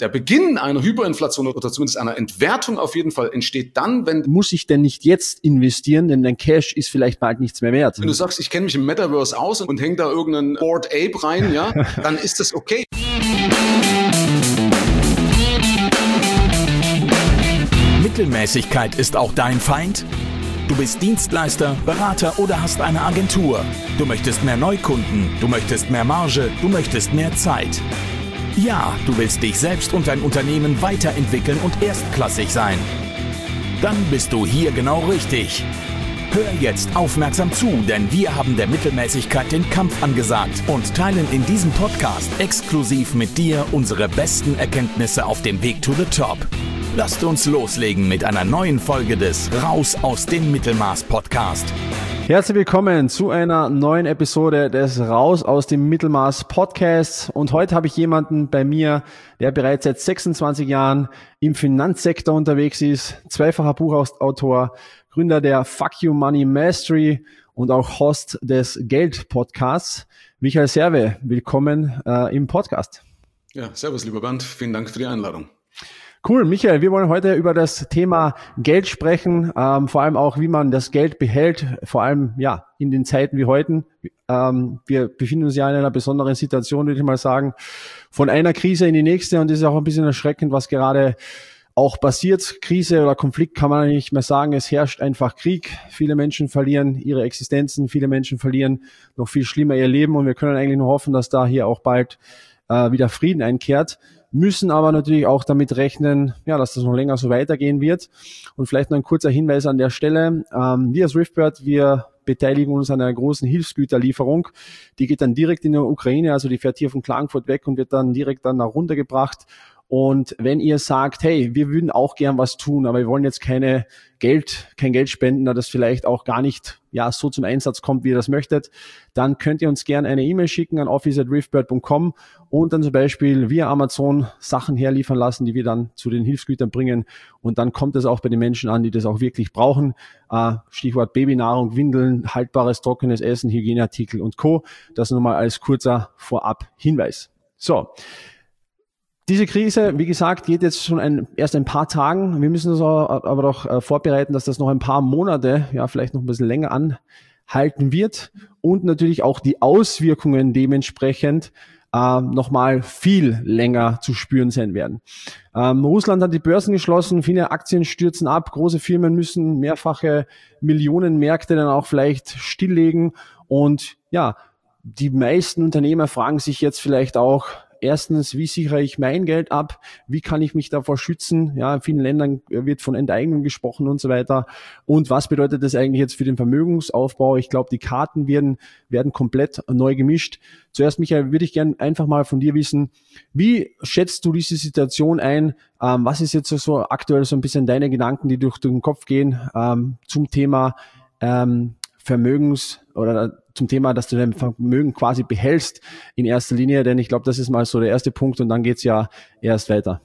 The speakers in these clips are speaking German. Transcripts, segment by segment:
der Beginn einer Hyperinflation oder zumindest einer Entwertung auf jeden Fall entsteht dann, wenn... Muss ich denn nicht jetzt investieren, denn dein Cash ist vielleicht bald nichts mehr wert? Wenn du sagst, ich kenne mich im Metaverse aus und häng da irgendeinen Bored Ape rein, ja, dann ist das okay. Mittelmäßigkeit ist auch dein Feind? Du bist Dienstleister, Berater oder hast eine Agentur. Du möchtest mehr Neukunden, du möchtest mehr Marge, du möchtest mehr Zeit. Ja, du willst dich selbst und dein Unternehmen weiterentwickeln und erstklassig sein. Dann bist du hier genau richtig. Hör jetzt aufmerksam zu, denn wir haben der Mittelmäßigkeit den Kampf angesagt und teilen in diesem Podcast exklusiv mit dir unsere besten Erkenntnisse auf dem Weg to the Top. Lasst uns loslegen mit einer neuen Folge des Raus aus dem Mittelmaß Podcast. Herzlich willkommen zu einer neuen Episode des Raus aus dem Mittelmaß Podcasts. Und heute habe ich jemanden bei mir, der bereits seit 26 Jahren im Finanzsektor unterwegs ist, zweifacher Buchautor, Gründer der Fuck You Money Mastery und auch Host des Geld-Podcasts. Michael Serve, willkommen im Podcast. Ja, servus lieber Bernd, vielen Dank für die Einladung. Cool, Michael, wir wollen heute über das Thema Geld sprechen, vor allem auch, wie man das Geld behält, vor allem ja in den Zeiten wie heute. Wir befinden uns ja in einer besonderen Situation, würde ich mal sagen, von einer Krise in die nächste, und es ist auch ein bisschen erschreckend, was gerade auch passiert. Krise oder Konflikt kann man nicht mehr sagen, es herrscht einfach Krieg. Viele Menschen verlieren ihre Existenzen, viele Menschen verlieren noch viel schlimmer ihr Leben, und wir können eigentlich nur hoffen, dass da hier auch bald wieder Frieden einkehrt. Müssen aber natürlich auch damit rechnen, ja, dass das noch länger so weitergehen wird. Und vielleicht noch ein kurzer Hinweis an der Stelle. Wir als Riftbird, wir beteiligen uns an einer großen Hilfsgüterlieferung. Die geht dann direkt in die Ukraine, also die fährt hier von Klagenfurt weg und wird dann direkt dann nach runtergebracht. Und wenn ihr sagt, hey, wir würden auch gern was tun, aber wir wollen jetzt kein Geld spenden, da das vielleicht auch gar nicht ja so zum Einsatz kommt, wie ihr das möchtet, dann könnt ihr uns gerne eine E-Mail schicken an office@riftbird.com und dann zum Beispiel via Amazon Sachen herliefern lassen, die wir dann zu den Hilfsgütern bringen, und dann kommt es auch bei den Menschen an, die das auch wirklich brauchen. Stichwort Babynahrung, Windeln, haltbares, trockenes Essen, Hygieneartikel und Co. Das nochmal als kurzer Vorab-Hinweis. So. Diese Krise, wie gesagt, geht jetzt schon erst ein paar Tagen. Wir müssen uns aber doch vorbereiten, dass das noch ein paar Monate, ja vielleicht noch ein bisschen länger anhalten wird, und natürlich auch die Auswirkungen dementsprechend nochmal viel länger zu spüren sein werden. Russland hat die Börsen geschlossen, viele Aktien stürzen ab, große Firmen müssen mehrfache Millionenmärkte dann auch vielleicht stilllegen, und ja, die meisten Unternehmer fragen sich jetzt vielleicht auch, erstens, wie sichere ich mein Geld ab? Wie kann ich mich davor schützen? Ja, in vielen Ländern wird von Enteignung gesprochen und so weiter. Und was bedeutet das eigentlich jetzt für den Vermögensaufbau? Ich glaube, die Karten werden komplett neu gemischt. Zuerst, Michael, würde ich gerne einfach mal von dir wissen, wie schätzt du diese Situation ein? Was ist jetzt so aktuell so ein bisschen deine Gedanken, die durch den Kopf gehen zum Thema Vermögens- oder zum Thema, dass du dein Vermögen quasi behältst in erster Linie, denn ich glaube, das ist mal so der erste Punkt, und dann geht's ja erst weiter.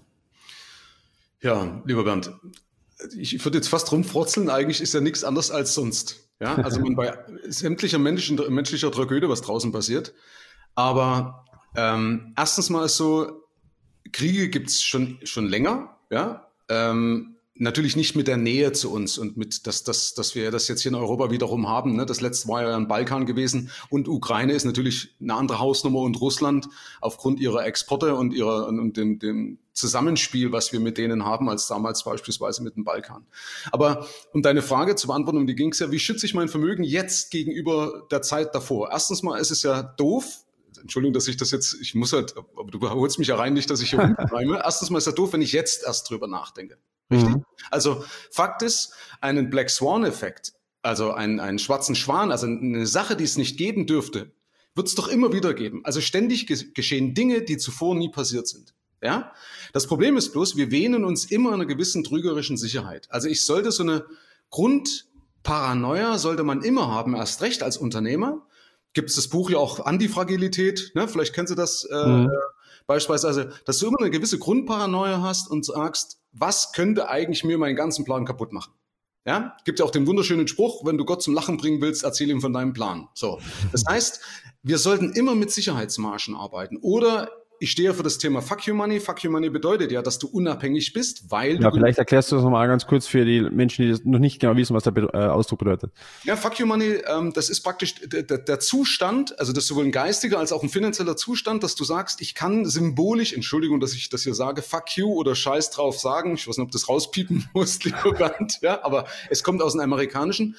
Ja, lieber Bernd, ich würde jetzt fast rumfrotzeln, eigentlich ist ja nichts anderes als sonst. Ja, also man bei sämtlicher menschlicher Tragödie, was draußen passiert. Aber erstens mal ist so, Kriege gibt's schon länger, ja. Natürlich nicht mit der Nähe zu uns und mit, dass wir das jetzt hier in Europa wiederum haben. Ne? Das letzte war ja im Balkan gewesen, und Ukraine ist natürlich eine andere Hausnummer, und Russland aufgrund ihrer Exporte und dem Zusammenspiel, was wir mit denen haben, als damals beispielsweise mit dem Balkan. Aber um deine Frage zu beantworten, um die ging's ja, wie schütze ich mein Vermögen jetzt gegenüber der Zeit davor? Erstens mal ist es ja doof. Entschuldigung, dass ich das jetzt, ich muss halt, aber du holst mich ja rein, nicht, dass ich hier rumreime. Erstens mal ist es ja doof, wenn ich jetzt erst drüber nachdenke. Richtig? Mhm. Also Fakt ist, einen Black Swan-Effekt, also einen schwarzen Schwan, also eine Sache, die es nicht geben dürfte, wird es doch immer wieder geben. Also ständig geschehen Dinge, die zuvor nie passiert sind. Ja? Das Problem ist bloß, wir wähnen uns immer einer gewissen trügerischen Sicherheit. Also ich sollte so eine Grundparanoia sollte man immer haben, erst recht als Unternehmer. Gibt es das Buch ja auch Antifragilität, ne? Vielleicht kennst du das beispielsweise, dass du immer eine gewisse Grundparanoia hast und sagst, was könnte eigentlich mir meinen ganzen Plan kaputt machen? Ja, gibt ja auch den wunderschönen Spruch, wenn du Gott zum Lachen bringen willst, erzähl ihm von deinem Plan. So, das heißt, wir sollten immer mit Sicherheitsmargen arbeiten oder ich stehe für das Thema Fuck You Money. Fuck You Money bedeutet ja, dass du unabhängig bist, weil ja, vielleicht erklärst du das nochmal ganz kurz für die Menschen, die das noch nicht genau wissen, was der Ausdruck bedeutet. Ja, Fuck You Money, das ist praktisch der Zustand, also das ist sowohl ein geistiger als auch ein finanzieller Zustand, dass du sagst, ich kann symbolisch, Entschuldigung, dass ich das hier sage, Fuck You oder Scheiß drauf sagen. Ich weiß nicht, ob das rauspiepen muss, lieber Bernd, ja, aber es kommt aus dem Amerikanischen.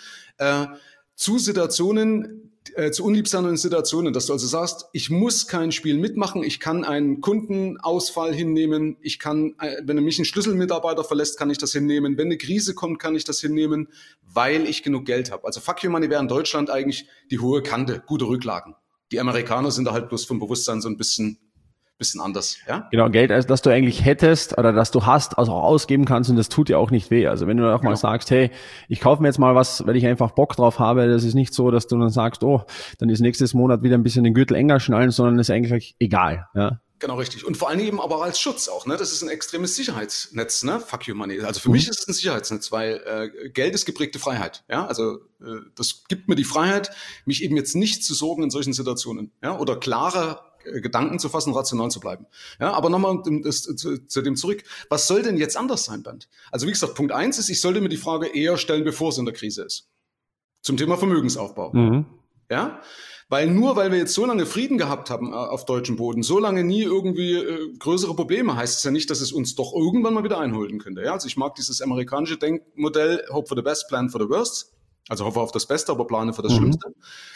Zu Situationen, zu unliebsamen Situationen, dass du also sagst, ich muss kein Spiel mitmachen, ich kann einen Kundenausfall hinnehmen, ich kann, wenn mich ein Schlüsselmitarbeiter verlässt, kann ich das hinnehmen, wenn eine Krise kommt, kann ich das hinnehmen, weil ich genug Geld habe. Also Fuck You Money wäre in Deutschland eigentlich die hohe Kante, gute Rücklagen. Die Amerikaner sind da halt bloß vom Bewusstsein so ein bisschen anders, ja? Genau, Geld, also das du eigentlich hättest oder das du hast, also auch ausgeben kannst und das tut dir auch nicht weh. Also wenn du auch mal sagst, hey, ich kaufe mir jetzt mal was, weil ich einfach Bock drauf habe, das ist nicht so, dass du dann sagst, oh, dann ist nächstes Monat wieder ein bisschen den Gürtel enger schnallen, sondern ist eigentlich egal, ja? Genau, richtig. Und vor allen Dingen eben aber als Schutz auch, ne? Das ist ein extremes Sicherheitsnetz, ne? Fuck You Money. Also für mich ist es ein Sicherheitsnetz, weil Geld ist geprägte Freiheit, ja? Also das gibt mir die Freiheit, mich eben jetzt nicht zu sorgen in solchen Situationen, ja? Oder klare Gedanken zu fassen, rational zu bleiben. Ja, aber nochmal zu dem zurück. Was soll denn jetzt anders sein, Bernd? Also wie gesagt, Punkt 1 ist, ich sollte mir die Frage eher stellen, bevor es in der Krise ist. Zum Thema Vermögensaufbau. Ja, weil wir jetzt so lange Frieden gehabt haben auf deutschem Boden, so lange nie irgendwie größere Probleme, heißt es ja nicht, dass es uns doch irgendwann mal wieder einholen könnte. Ja, also ich mag dieses amerikanische Denkmodell, hope for the best, plan for the worst. Also hoffe auf das Beste, aber plane für das Schlimmste.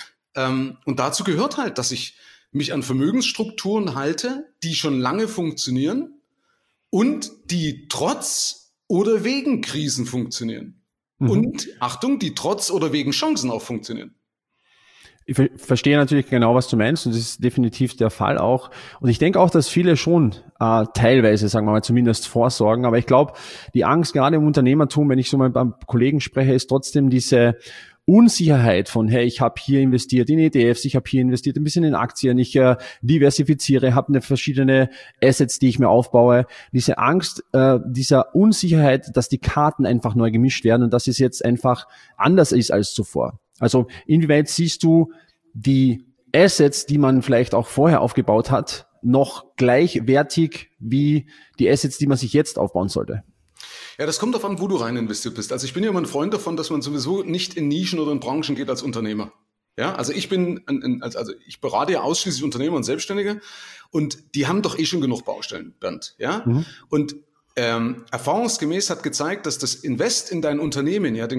Und dazu gehört halt, dass ich mich an Vermögensstrukturen halte, die schon lange funktionieren und die trotz oder wegen Krisen funktionieren. Und, Achtung, die trotz oder wegen Chancen auch funktionieren. Ich verstehe natürlich genau, was du meinst und das ist definitiv der Fall auch. Und ich denke auch, dass viele schon teilweise, sagen wir mal, zumindest vorsorgen. Aber ich glaube, die Angst gerade im Unternehmertum, wenn ich so mal beim Kollegen spreche, ist trotzdem diese Unsicherheit von, hey, ich habe hier investiert in ETFs, ich habe hier investiert ein bisschen in Aktien, ich diversifiziere, habe eine verschiedene Assets, die ich mir aufbaue. Diese Angst, dieser Unsicherheit, dass die Karten einfach neu gemischt werden und dass es jetzt einfach anders ist als zuvor. Also inwieweit siehst du die Assets, die man vielleicht auch vorher aufgebaut hat, noch gleichwertig wie die Assets, die man sich jetzt aufbauen sollte? Ja, das kommt darauf an, wo du rein investiert bist. Also ich bin ja immer ein Freund davon, dass man sowieso nicht in Nischen oder in Branchen geht als Unternehmer. Ja, also ich ich berate ja ausschließlich Unternehmer und Selbstständige und die haben doch eh schon genug Baustellen, Bernd. Ja, und erfahrungsgemäß hat gezeigt, dass das Invest in dein Unternehmen ja die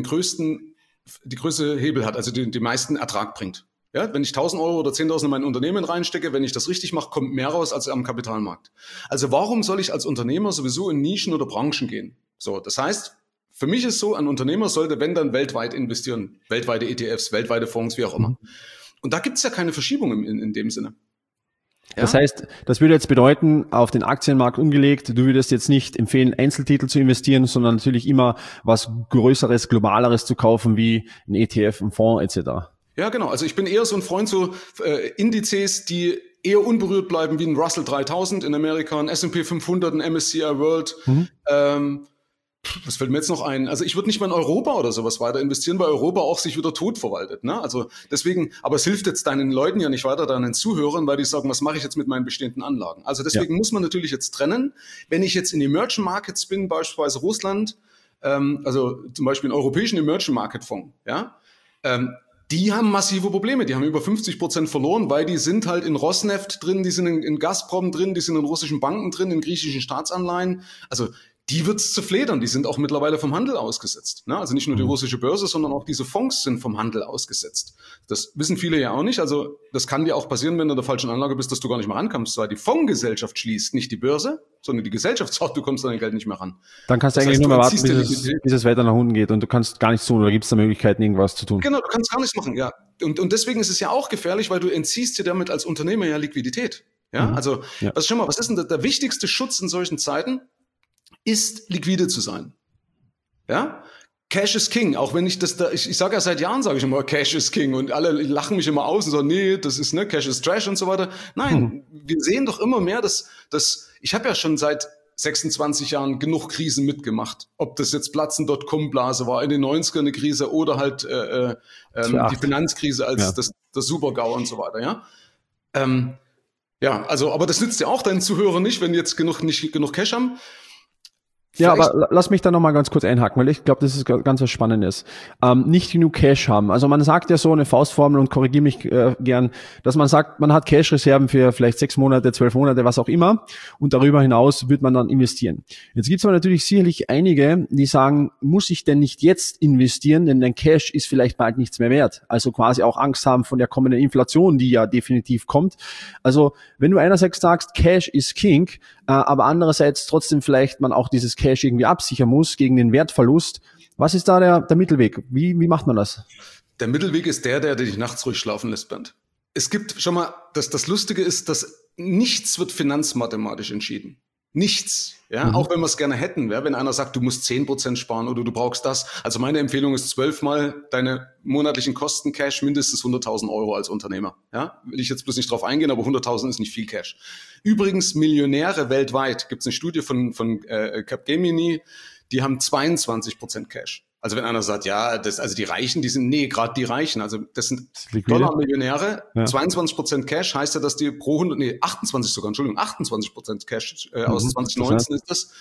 größte Hebel hat, also die meisten Ertrag bringt. Ja, wenn ich 1.000 Euro oder 10.000 in mein Unternehmen reinstecke, wenn ich das richtig mache, kommt mehr raus als am Kapitalmarkt. Also warum soll ich als Unternehmer sowieso in Nischen oder Branchen gehen? So, das heißt, für mich ist so, ein Unternehmer sollte, wenn dann, weltweit investieren. Weltweite ETFs, weltweite Fonds, wie auch immer. Und da gibt es ja keine Verschiebung in dem Sinne. Ja? Das heißt, das würde jetzt bedeuten, auf den Aktienmarkt umgelegt, du würdest jetzt nicht empfehlen, Einzeltitel zu investieren, sondern natürlich immer was Größeres, Globaleres zu kaufen, wie ein ETF, ein Fonds etc. Ja, genau. Also ich bin eher so ein Freund so Indizes, die eher unberührt bleiben, wie ein Russell 3000 in Amerika, ein S&P 500, ein MSCI World. Was fällt mir jetzt noch ein? Also ich würde nicht mal in Europa oder sowas weiter investieren, weil Europa auch sich wieder tot verwaltet. Ne? Also deswegen, aber es hilft jetzt deinen Leuten ja nicht weiter, deinen Zuhörern, weil die sagen, was mache ich jetzt mit meinen bestehenden Anlagen? Also deswegen muss man natürlich jetzt trennen. Wenn ich jetzt in Emerging Markets bin, beispielsweise Russland, also zum Beispiel einen europäischen Emerging Market Fonds, ja, die haben massive Probleme. Die haben über 50% verloren, weil die sind halt in Rosneft drin, die sind in Gazprom drin, die sind in russischen Banken drin, in griechischen Staatsanleihen. Also die wird's zu fledern. Die sind auch mittlerweile vom Handel ausgesetzt. Ne? Also nicht nur die russische Börse, sondern auch diese Fonds sind vom Handel ausgesetzt. Das wissen viele ja auch nicht. Also das kann dir auch passieren, wenn du in der falschen Anlage bist, dass du gar nicht mehr rankommst, weil die Fondsgesellschaft schließt, nicht die Börse, sondern die Gesellschaft sagt, du kommst an dein Geld nicht mehr ran. Dann kannst du eigentlich nur mehr warten, bis es weiter nach unten geht und du kannst gar nichts tun oder gibt es da Möglichkeiten, irgendwas zu tun? Genau, du kannst gar nichts machen, ja. Und deswegen ist es ja auch gefährlich, weil du entziehst dir damit als Unternehmer ja Liquidität. Ja, also was ist denn der wichtigste Schutz in solchen Zeiten? Ist liquide zu sein. Ja? Cash is King, auch wenn ich sage ja seit Jahren, sage ich immer, Cash is King und alle lachen mich immer aus und sagen, nee, das ist, ne, Cash is Trash und so weiter. Nein, wir sehen doch immer mehr, dass ich habe ja schon seit 26 Jahren genug Krisen mitgemacht. Ob das jetzt Platzen.com-Blase war, in den 90ern eine Krise oder halt die Finanzkrise als das Super-GAU und so weiter, ja. Ja, also, aber das nützt ja auch deinen Zuhörern nicht, wenn die jetzt nicht genug Cash haben. Ja, aber lass mich da nochmal ganz kurz einhaken, weil ich glaube, das ist ganz was Spannendes. Nicht genug Cash haben. Also man sagt ja so eine Faustformel und korrigiere mich gern, dass man sagt, man hat Cash-Reserven für vielleicht 6 Monate, 12 Monate, was auch immer und darüber hinaus wird man dann investieren. Jetzt gibt es aber natürlich sicherlich einige, die sagen, muss ich denn nicht jetzt investieren, denn dein Cash ist vielleicht bald nichts mehr wert. Also quasi auch Angst haben von der kommenden Inflation, die ja definitiv kommt. Also wenn du einerseits sagst, Cash ist King, aber andererseits trotzdem vielleicht man auch dieses Cash irgendwie absichern muss gegen den Wertverlust. Was ist da der Mittelweg? Wie macht man das? Der Mittelweg ist der dich nachts ruhig schlafen lässt, Bernd. Es gibt schon mal, das Lustige ist, dass nichts wird finanzmathematisch entschieden. Nichts. Ja, auch wenn wir es gerne hätten, ja, wenn einer sagt, du musst 10% sparen oder du brauchst das. Also meine Empfehlung ist 12-mal deine monatlichen Kosten Cash, mindestens 100.000 Euro als Unternehmer. Ja, will ich jetzt bloß nicht drauf eingehen, aber 100.000 ist nicht viel Cash. Übrigens, Millionäre weltweit, gibt es eine Studie von Capgemini, die haben 22% Cash. Also wenn einer sagt, ja, also die Reichen, gerade die Reichen, also das sind Dollar-Millionäre, ja. 22% Cash heißt ja, dass die 28% Cash aus 2019 ist das.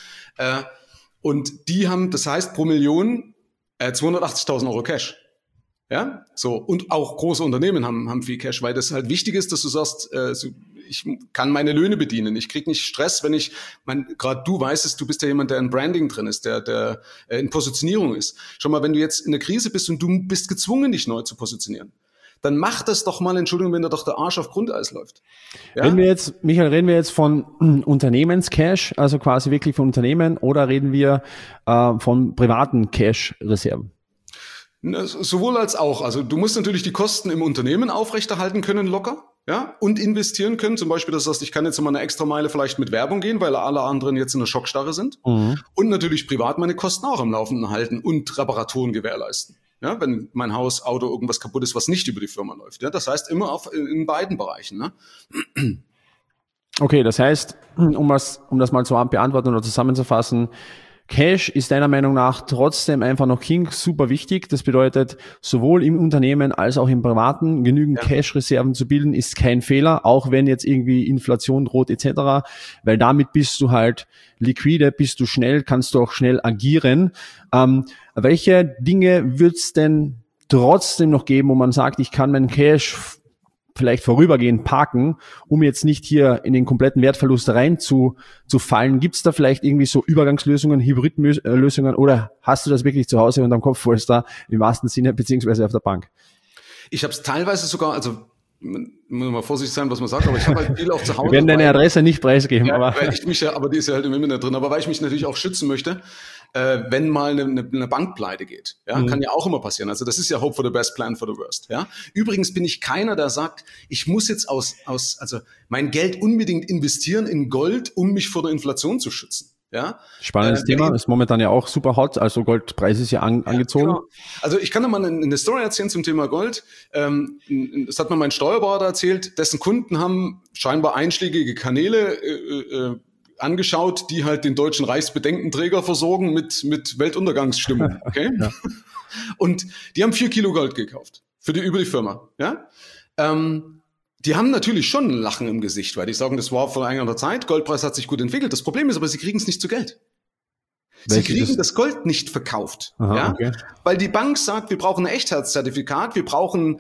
Und die haben, das heißt pro Million 280.000 Euro Cash. Ja, so. Und auch große Unternehmen haben viel Cash, weil das halt wichtig ist, dass du sagst, ich kann meine Löhne bedienen. Ich krieg nicht Stress, wenn gerade du weißt es, du bist ja jemand, der in Branding drin ist, der in Positionierung ist. Schau mal, wenn du jetzt in der Krise bist und du bist gezwungen, dich neu zu positionieren, dann mach das doch mal, Entschuldigung, wenn da doch der Arsch auf Grundeis läuft. Ja? Michael, reden wir jetzt von Unternehmenscash, also quasi wirklich von Unternehmen, oder reden wir von privaten Cash-Reserven? Sowohl als auch. Also du musst natürlich die Kosten im Unternehmen aufrechterhalten können, locker, ja, und investieren können. Zum Beispiel, dass du sagst, ich kann jetzt mal eine extra Meile vielleicht mit Werbung gehen, weil alle anderen jetzt in der Schockstarre sind. Und natürlich privat meine Kosten auch am Laufenden halten und Reparaturen gewährleisten. Ja, wenn mein Haus, Auto, irgendwas kaputt ist, was nicht über die Firma läuft. Ja, das heißt immer in beiden Bereichen. Ne? Okay, das heißt, um das mal zu beantworten oder zusammenzufassen, Cash ist deiner Meinung nach trotzdem einfach noch King, super wichtig. Das bedeutet, sowohl im Unternehmen als auch im Privaten genügend Cash-Reserven zu bilden, ist kein Fehler, auch wenn jetzt irgendwie Inflation droht etc., weil damit bist du halt liquide, bist du schnell, kannst du auch schnell agieren. Welche Dinge wird es denn trotzdem noch geben, wo man sagt, ich kann meinen Cash vielleicht vorübergehend parken, um jetzt nicht hier in den kompletten Wertverlust rein zu fallen? Gibt es da vielleicht irgendwie so Übergangslösungen, Hybridlösungen, oder hast du das wirklich zu Hause unterm Kopfpolster im wahrsten Sinne, beziehungsweise auf der Bank? Ich habe es teilweise sogar, also muss mal vorsichtig sein, was man sagt, aber ich habe halt viel auch zu Hause. Wir werden deine Adresse nicht preisgeben, ja, aber die ist ja halt im Internet drin, aber weil ich mich natürlich auch schützen möchte, wenn mal eine Bank pleite geht. Ja, kann ja auch immer passieren. Also das ist ja Hope for the best, plan for the worst. Ja. Übrigens bin ich keiner, der sagt, ich muss jetzt also mein Geld unbedingt investieren in Gold, um mich vor der Inflation zu schützen. Ja. Spannendes Thema, ist momentan ja auch super hot, also Goldpreis ist ja angezogen. Genau. Also ich kann da mal eine Story erzählen zum Thema Gold. Das hat mir mein Steuerberater erzählt, dessen Kunden haben scheinbar einschlägige Kanäle angeschaut, die halt den deutschen Reichsbedenkenträger versorgen mit Weltuntergangsstimmung. Okay? Ja. Und die haben 4 Kilo Gold gekauft über die Firma. Ja. Die haben natürlich schon ein Lachen im Gesicht, weil die sagen, das war vor einiger Zeit, Goldpreis hat sich gut entwickelt. Das Problem ist aber, sie kriegen es nicht zu Geld. Sie kriegen das Gold nicht verkauft. Aha, ja? Okay. Weil die Bank sagt, wir brauchen ein Echtheitszertifikat, wir brauchen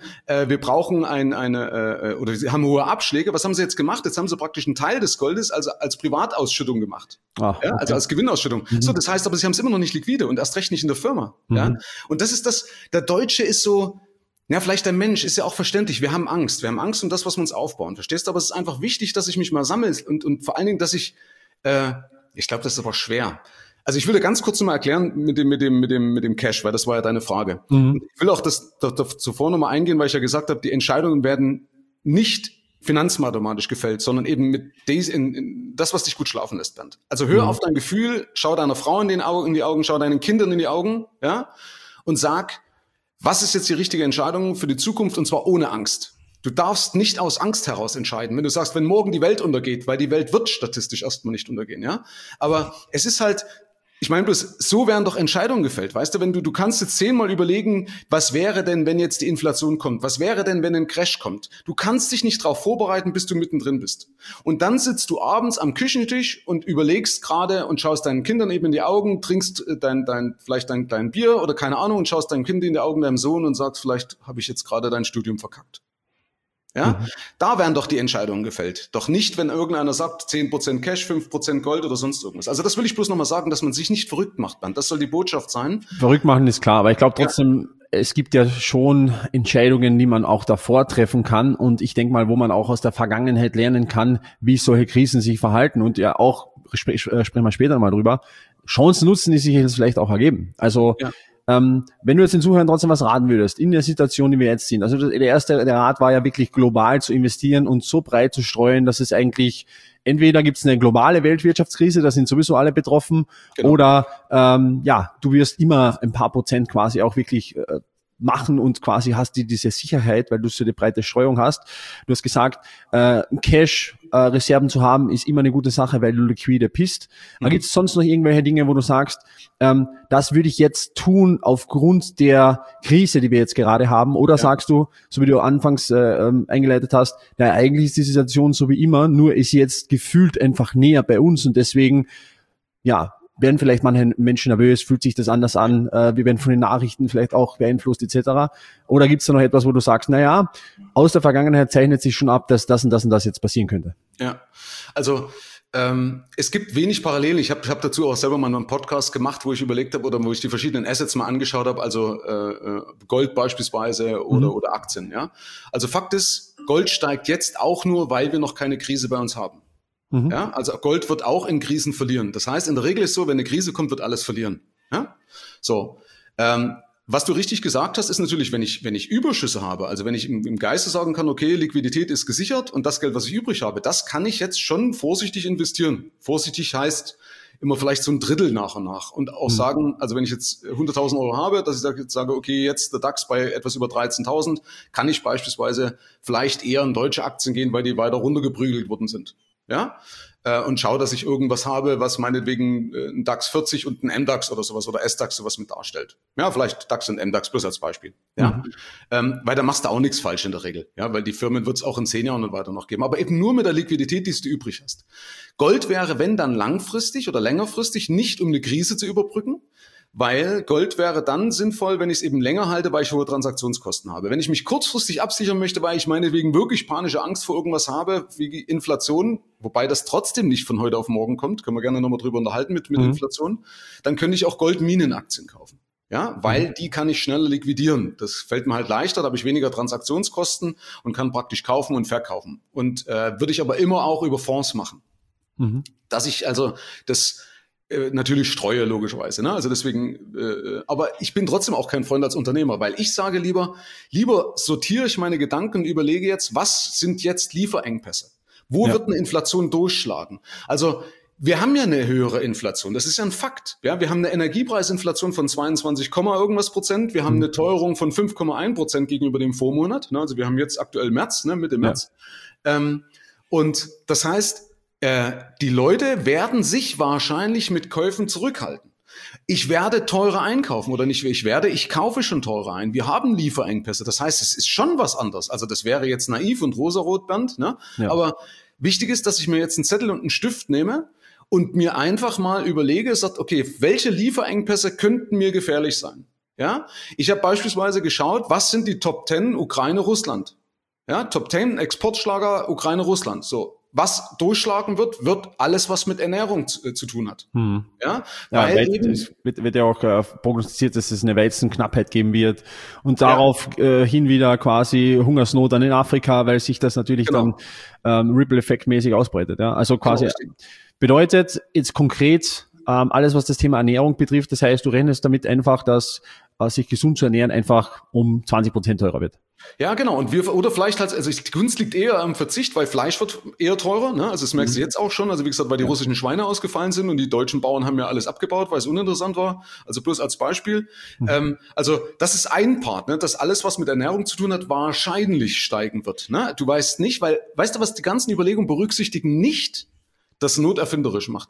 oder sie haben hohe Abschläge. Was haben sie jetzt gemacht? Jetzt haben sie praktisch einen Teil des Goldes als Privatausschüttung gemacht. Ach, okay. Ja, also als Gewinnausschüttung. So, das heißt aber, sie haben es immer noch nicht liquide und erst recht nicht in der Firma. Ja? Und das ist der Deutsche ist so, ja, vielleicht der Mensch ist ja auch verständlich. Wir haben Angst um das, was wir uns aufbauen. Verstehst du? Aber es ist einfach wichtig, dass ich mich mal sammle und vor allen Dingen, dass ich glaube, das ist aber schwer. Also ich will dir ganz kurz noch mal erklären mit dem Cash, weil das war ja deine Frage. Ich will auch zuvor noch mal eingehen, weil ich ja gesagt habe, die Entscheidungen werden nicht finanzmathematisch gefällt, sondern eben mit das, was dich gut schlafen lässt, Bernd. Also hör auf dein Gefühl, schau deiner Frau in die Augen, schau deinen Kindern in die Augen, ja, und sag, was ist jetzt die richtige Entscheidung für die Zukunft, und zwar ohne Angst. Du darfst nicht aus Angst heraus entscheiden. Wenn du sagst, wenn morgen die Welt untergeht, weil die Welt wird statistisch erstmal nicht untergehen, ja. Aber es ist halt, Ich meine bloß, so werden doch Entscheidungen gefällt. Weißt du, wenn du kannst jetzt 10-mal überlegen, was wäre denn, wenn jetzt die Inflation kommt? Was wäre denn, wenn ein Crash kommt? Du kannst dich nicht darauf vorbereiten, bis du mittendrin bist. Und dann sitzt du abends am Küchentisch und überlegst gerade und schaust deinen Kindern eben in die Augen, trinkst vielleicht dein Bier oder keine Ahnung und schaust deinem Kind in die Augen, deinem Sohn und sagst, vielleicht habe ich jetzt gerade dein Studium verkackt. Ja, da werden doch die Entscheidungen gefällt. Doch nicht, wenn irgendeiner sagt, 10% Cash, 5% Gold oder sonst irgendwas. Also das will ich bloß nochmal sagen, dass man sich nicht verrückt macht, Bernd. Das soll die Botschaft sein. Verrückt machen ist klar, aber ich glaube trotzdem, es gibt ja schon Entscheidungen, die man auch davor treffen kann. Und ich denke mal, wo man auch aus der Vergangenheit lernen kann, wie solche Krisen sich verhalten. Und ja auch, sprechen wir später mal drüber, Chancen nutzen, die sich jetzt vielleicht auch ergeben. Also wenn du jetzt den Zuhörern trotzdem was raten würdest, in der Situation, die wir jetzt sind, also der Rat war ja wirklich global zu investieren und so breit zu streuen, dass es eigentlich, entweder gibt es eine globale Weltwirtschaftskrise, da sind sowieso alle betroffen, oder du wirst immer ein paar Prozent quasi auch wirklich machen und quasi hast du diese Sicherheit, weil du so eine breite Streuung hast. Du hast gesagt, Cash-Reserven zu haben, ist immer eine gute Sache, weil du liquide bist. Aber gibt es sonst noch irgendwelche Dinge, wo du sagst, das würde ich jetzt tun aufgrund der Krise, die wir jetzt gerade haben? Oder sagst du, so wie du anfangs eingeleitet hast, eigentlich ist die Situation so wie immer, nur ist sie jetzt gefühlt einfach näher bei uns und deswegen, werden vielleicht manche Menschen nervös, fühlt sich das anders an, wir werden von den Nachrichten vielleicht auch beeinflusst etc. Oder gibt es da noch etwas, wo du sagst, aus der Vergangenheit zeichnet sich schon ab, dass das und das und das jetzt passieren könnte? Ja, also es gibt wenig Parallelen. Ich hab dazu auch selber mal einen Podcast gemacht, wo ich überlegt habe oder wo ich die verschiedenen Assets mal angeschaut habe, also Gold beispielsweise oder Aktien. Ja, also Fakt ist, Gold steigt jetzt auch nur, weil wir noch keine Krise bei uns haben. Ja, also Gold wird auch in Krisen verlieren. Das heißt, in der Regel ist so, wenn eine Krise kommt, wird alles verlieren. Ja? So. Was du richtig gesagt hast, ist natürlich, wenn ich Überschüsse habe, also wenn ich im Geiste sagen kann, okay, Liquidität ist gesichert und das Geld, was ich übrig habe, das kann ich jetzt schon vorsichtig investieren. Vorsichtig heißt immer vielleicht so ein Drittel nach und nach und auch sagen, also wenn ich jetzt 100.000 Euro habe, dass ich sage, okay, jetzt der DAX bei etwas über 13.000, kann ich beispielsweise vielleicht eher in deutsche Aktien gehen, weil die weiter runtergeprügelt worden sind. Ja, und schau, dass ich irgendwas habe, was meinetwegen ein DAX 40 und ein MDAX oder sowas oder SDAX sowas mit darstellt. Ja, vielleicht DAX und MDAX plus als Beispiel. Ja, weil da machst du auch nichts falsch in der Regel. Ja, weil die Firmen wird es auch in 10 Jahren und weiter noch geben. Aber eben nur mit der Liquidität, die du übrig hast. Gold wäre, wenn dann langfristig oder längerfristig, nicht um eine Krise zu überbrücken, weil Gold wäre dann sinnvoll, wenn ich es eben länger halte, weil ich hohe Transaktionskosten habe. Wenn ich mich kurzfristig absichern möchte, weil ich meinetwegen wirklich panische Angst vor irgendwas habe, wie Inflation, wobei das trotzdem nicht von heute auf morgen kommt, können wir gerne nochmal drüber unterhalten mit Inflation, dann könnte ich auch Goldminenaktien kaufen. Ja, weil die kann ich schneller liquidieren. Das fällt mir halt leichter, da habe ich weniger Transaktionskosten und kann praktisch kaufen und verkaufen. Und würde ich aber immer auch über Fonds machen. Dass ich also das natürlich streue, logischerweise. Ne? Also deswegen, aber ich bin trotzdem auch kein Freund als Unternehmer, weil ich sage lieber sortiere ich meine Gedanken und überlege jetzt, was sind jetzt Lieferengpässe? Wo wird eine Inflation durchschlagen? Also wir haben ja eine höhere Inflation, das ist ja ein Fakt. Ja, wir haben eine Energiepreisinflation von 22, irgendwas Prozent, wir haben eine Teuerung von 5,1% gegenüber dem Vormonat. Ne? Also wir haben jetzt aktuell März, ne, Mitte März. Und das heißt, die Leute werden sich wahrscheinlich mit Käufen zurückhalten. Ich werde teurer einkaufen oder nicht, ich kaufe schon teurer ein. Wir haben Lieferengpässe. Das heißt, es ist schon was anderes. Also das wäre jetzt naiv und rosarot, Bernd, ne? Ja. Aber wichtig ist, dass ich mir jetzt einen Zettel und einen Stift nehme und mir einfach mal überlege, sagt, okay, welche Lieferengpässe könnten mir gefährlich sein? Ja? Ich habe beispielsweise geschaut, was sind die Top 10 Ukraine, Russland? Ja, Top 10 Exportschlager Ukraine, Russland. So. Was durchschlagen wird alles, was mit Ernährung zu tun hat. Ja, weil wird ja auch prognostiziert, dass es eine Weizenknappheit geben wird und darauf hin wieder quasi Hungersnot dann in Afrika, weil sich das natürlich dann Ripple-Effekt-mäßig ausbreitet. Ja? Also quasi bedeutet jetzt konkret alles, was das Thema Ernährung betrifft, das heißt, du rechnest damit einfach, dass sich gesund zu ernähren einfach um 20% teurer wird. Ja, genau. Und oder vielleicht halt, also die Kunst liegt eher am Verzicht, weil Fleisch wird eher teurer, ne? Also das merkst du jetzt auch schon. Also wie gesagt, weil die russischen Schweine ausgefallen sind und die deutschen Bauern haben ja alles abgebaut, weil es uninteressant war. Also bloß als Beispiel. Also das ist ein Part, ne? Dass alles, was mit Ernährung zu tun hat, wahrscheinlich steigen wird. Ne? Du weißt nicht, weißt du, was die ganzen Überlegungen berücksichtigen? Nicht, dass Not erfinderisch macht.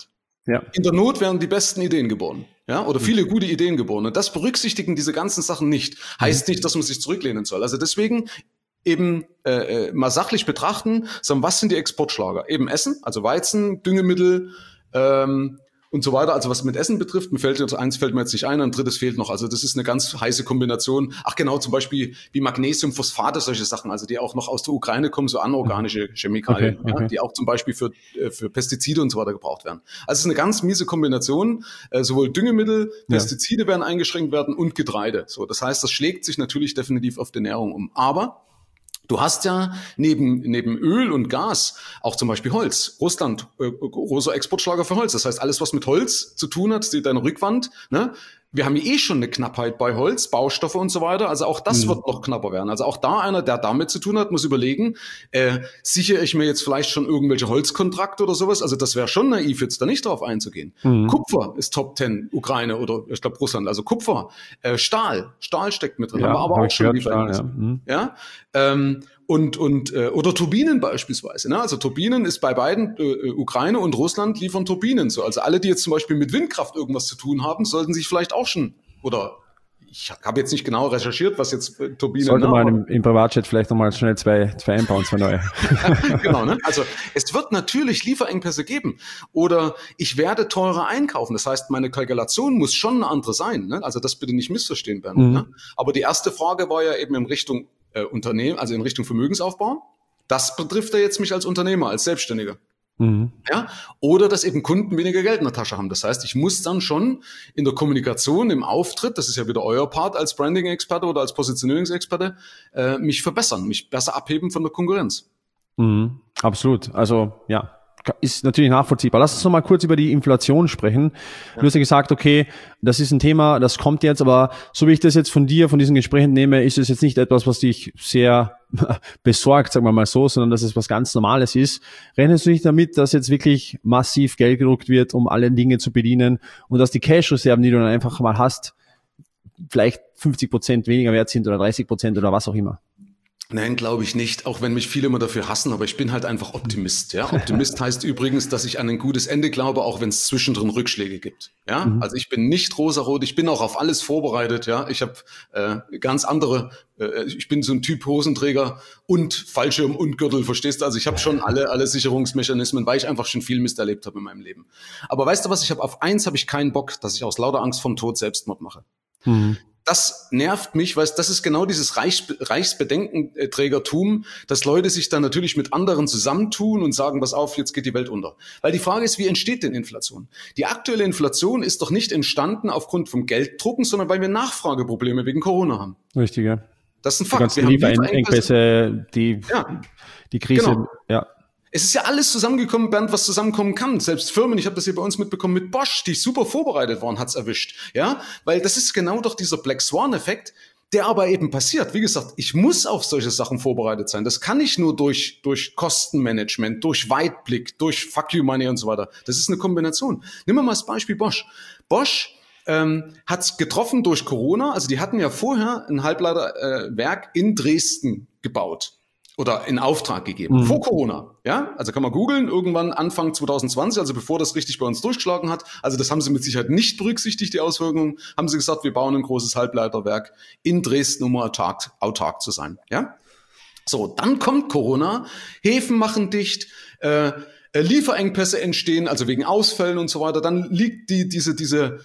Ja. In der Not werden die besten Ideen geboren. Ja, oder viele gute Ideen geboren. Und das berücksichtigen diese ganzen Sachen nicht. Heißt nicht, dass man sich zurücklehnen soll. Also deswegen eben mal sachlich betrachten, sagen, was sind die Exportschlager? Eben Essen, also Weizen, Düngemittel und so weiter. Also was mit Essen betrifft, eins fällt mir jetzt nicht ein, ein drittes fehlt noch. Also das ist eine ganz heiße Kombination. Ach genau, zum Beispiel wie Magnesium, Phosphate, solche Sachen, also die auch noch aus der Ukraine kommen, so anorganische Chemikalien, okay. Ja, die auch zum Beispiel für Pestizide und so weiter gebraucht werden. Also es ist eine ganz miese Kombination. Sowohl Düngemittel, Pestizide werden eingeschränkt werden und Getreide. So, das heißt, das schlägt sich natürlich definitiv auf die Ernährung um. Aber du hast ja neben Öl und Gas auch zum Beispiel Holz. Russland, großer Exportschlager für Holz. Das heißt, alles, was mit Holz zu tun hat, deine Rückwand, ne? Wir haben ja schon eine Knappheit bei Holz, Baustoffe und so weiter. Also auch das wird noch knapper werden. Also auch da einer, der damit zu tun hat, muss überlegen, sichere ich mir jetzt vielleicht schon irgendwelche Holzkontrakte oder sowas? Also das wäre schon naiv, jetzt da nicht drauf einzugehen. Kupfer ist Top 10, Ukraine oder ich glaube Russland. Also Kupfer, Stahl steckt mit drin. Ja, haben wir aber auch schon Stahl, ja. Oder Turbinen beispielsweise. Ne? Also Turbinen ist bei beiden, Ukraine und Russland liefern Turbinen. So. Also alle, die jetzt zum Beispiel mit Windkraft irgendwas zu tun haben, sollten sich vielleicht auch schon, oder ich habe jetzt nicht genau recherchiert, was jetzt Turbinen... Sollte man im Privatchat vielleicht nochmal schnell zwei einbauen, zwei neue. Genau, ne? Also es wird natürlich Lieferengpässe geben oder ich werde teurer einkaufen. Das heißt, meine Kalkulation muss schon eine andere sein. Ne? Also das bitte nicht missverstehen, Bernd. Ne? Aber die erste Frage war ja eben in Richtung Unternehmen, also in Richtung Vermögensaufbau. Das betrifft ja jetzt mich als Unternehmer, als Selbstständiger. Ja, oder dass eben Kunden weniger Geld in der Tasche haben. Das heißt, ich muss dann schon in der Kommunikation, im Auftritt, das ist ja wieder euer Part als Branding-Experte oder als Positionierungsexperte, mich verbessern, mich besser abheben von der Konkurrenz. Absolut. Also ja, ist natürlich nachvollziehbar. Lass uns noch mal kurz über die Inflation sprechen. Ja. Du hast ja gesagt, okay, das ist ein Thema, das kommt jetzt, aber so wie ich das jetzt von dir, von diesen Gesprächen nehme, ist es jetzt nicht etwas, was dich sehr besorgt, sagen wir mal so, sondern dass es was ganz Normales ist. Rechnest du nicht damit, dass jetzt wirklich massiv Geld gedruckt wird, um alle Dinge zu bedienen und dass die Cash-Reserven, die du dann einfach mal hast, vielleicht 50% weniger wert sind oder 30% oder was auch immer? Nein, glaube ich nicht, auch wenn mich viele immer dafür hassen, aber ich bin halt einfach Optimist. Ja? Optimist heißt übrigens, dass ich an ein gutes Ende glaube, auch wenn es zwischendrin Rückschläge gibt. Ja, also ich bin nicht rosarot, ich bin auch auf alles vorbereitet. Ja, ich habe ganz andere, ich bin so ein Typ Hosenträger und Fallschirm und Gürtel, verstehst du? Also ich habe schon alle Sicherungsmechanismen, weil ich einfach schon viel Mist erlebt habe in meinem Leben. Aber weißt du was, auf eins habe ich keinen Bock, dass ich aus lauter Angst vom Tod Selbstmord mache. Das nervt mich, weil das ist genau dieses Reichsbedenkenträgertum, dass Leute sich dann natürlich mit anderen zusammentun und sagen, pass auf, jetzt geht die Welt unter. Weil die Frage ist, wie entsteht denn Inflation? Die aktuelle Inflation ist doch nicht entstanden aufgrund vom Gelddrucken, sondern weil wir Nachfrageprobleme wegen Corona haben. Richtig, ja. Das ist ein Fakt. Die ganzen Lieferengpässe, die Krise, genau. Ja. Es ist ja alles zusammengekommen, Bernd, was zusammenkommen kann. Selbst Firmen, ich habe das hier bei uns mitbekommen mit Bosch, die super vorbereitet waren, hat's erwischt. Ja, weil das ist genau doch dieser Black Swan-Effekt, der aber eben passiert. Wie gesagt, ich muss auf solche Sachen vorbereitet sein. Das kann ich nur durch Kostenmanagement, durch Weitblick, durch Fuck you Money und so weiter. Das ist eine Kombination. Nehmen wir mal das Beispiel Bosch. Bosch hat's getroffen durch Corona. Also die hatten ja vorher ein Halbleiterwerk in Dresden gebaut. Oder in Auftrag gegeben, vor Corona, ja, also kann man googeln, irgendwann Anfang 2020, also bevor das richtig bei uns durchgeschlagen hat, also das haben sie mit Sicherheit nicht berücksichtigt, die Auswirkungen, haben sie gesagt, wir bauen ein großes Halbleiterwerk in Dresden, um autark zu sein, ja. So, dann kommt Corona, Häfen machen dicht, Lieferengpässe entstehen, also wegen Ausfällen und so weiter, dann liegt diese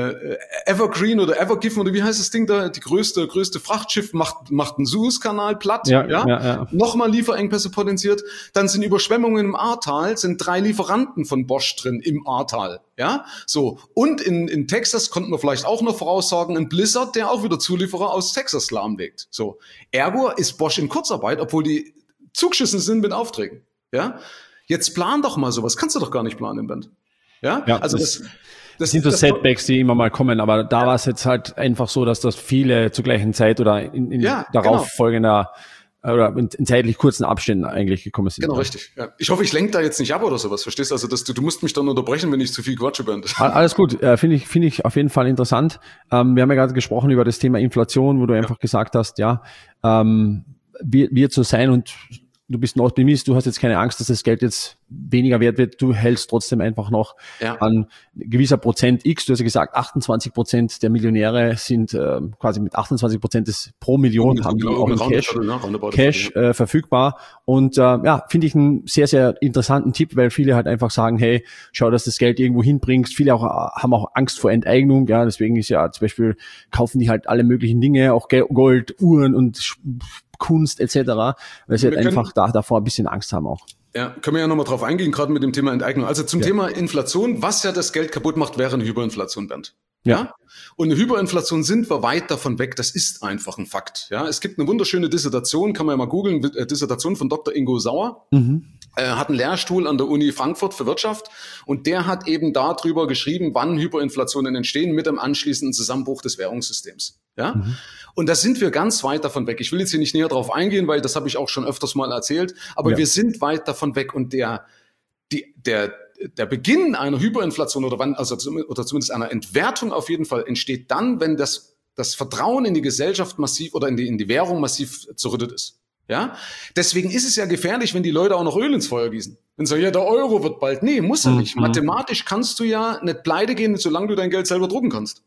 Evergreen oder Evergiven oder wie heißt das Ding da? Die größte Frachtschiff macht einen Suezkanal platt, ja. Nochmal Lieferengpässe potenziert. Dann sind Überschwemmungen im Ahrtal, sind 3 Lieferanten von Bosch drin im Ahrtal, ja. So. Und in Texas konnten wir vielleicht auch noch voraussagen, ein Blizzard, der auch wieder Zulieferer aus Texas lahmlegt. So. Ergo ist Bosch in Kurzarbeit, obwohl die zugeschissen sind mit Aufträgen, ja. Jetzt plan doch mal sowas. Kannst du doch gar nicht planen, Bernd. Ja? Also das sind so Setbacks, die immer mal kommen, aber da war es jetzt halt einfach so, dass das viele zur gleichen Zeit oder in darauf folgender oder in zeitlich kurzen Abständen eigentlich gekommen sind. Genau, richtig. Ja. Ich hoffe, ich lenke da jetzt nicht ab oder sowas, verstehst du? Also du musst mich dann unterbrechen, wenn ich zu viel quatsche, Bernd. Alles gut, finde ich auf jeden Fall interessant. Wir haben ja gerade gesprochen über das Thema Inflation, wo du einfach gesagt hast, wird so sein und du bist ein Optimist, du hast jetzt keine Angst, dass das Geld jetzt weniger wert wird, du hältst trotzdem einfach noch an gewisser Prozent X. Du hast ja gesagt, 28% der Millionäre sind quasi mit 28% des pro Million haben die auch in Cash verfügbar. Und finde ich einen sehr, sehr interessanten Tipp, weil viele halt einfach sagen, hey, schau, dass das Geld irgendwo hinbringst. Viele haben auch Angst vor Enteignung, ja, deswegen ist ja zum Beispiel, kaufen die halt alle möglichen Dinge, auch Gold, Uhren und Kunst etc., weil sie halt einfach davor ein bisschen Angst haben auch. Ja, können wir ja nochmal drauf eingehen, gerade mit dem Thema Enteignung. Also zum Thema Inflation, was ja das Geld kaputt macht, wäre eine Hyperinflation, Bernd. Ja. Und eine Hyperinflation sind wir weit davon weg. Das ist einfach ein Fakt. Ja, es gibt eine wunderschöne Dissertation, kann man ja mal googeln, Dissertation von Dr. Ingo Sauer. Hat einen Lehrstuhl an der Uni Frankfurt für Wirtschaft und der hat eben darüber geschrieben, wann Hyperinflationen entstehen mit dem anschließenden Zusammenbruch des Währungssystems. Ja? Und da sind wir ganz weit davon weg. Ich will jetzt hier nicht näher drauf eingehen, weil das habe ich auch schon öfters mal erzählt, aber wir sind weit davon weg und der Beginn einer Hyperinflation oder zumindest einer Entwertung auf jeden Fall entsteht dann, wenn das Vertrauen in die Gesellschaft massiv oder in die Währung massiv zerrüttet ist. Ja, deswegen ist es ja gefährlich, wenn die Leute auch noch Öl ins Feuer gießen. Wenn sie sagen, ja, der Euro wird bald. Nee, muss er nicht. Mathematisch kannst du ja nicht pleite gehen, solange du dein Geld selber drucken kannst.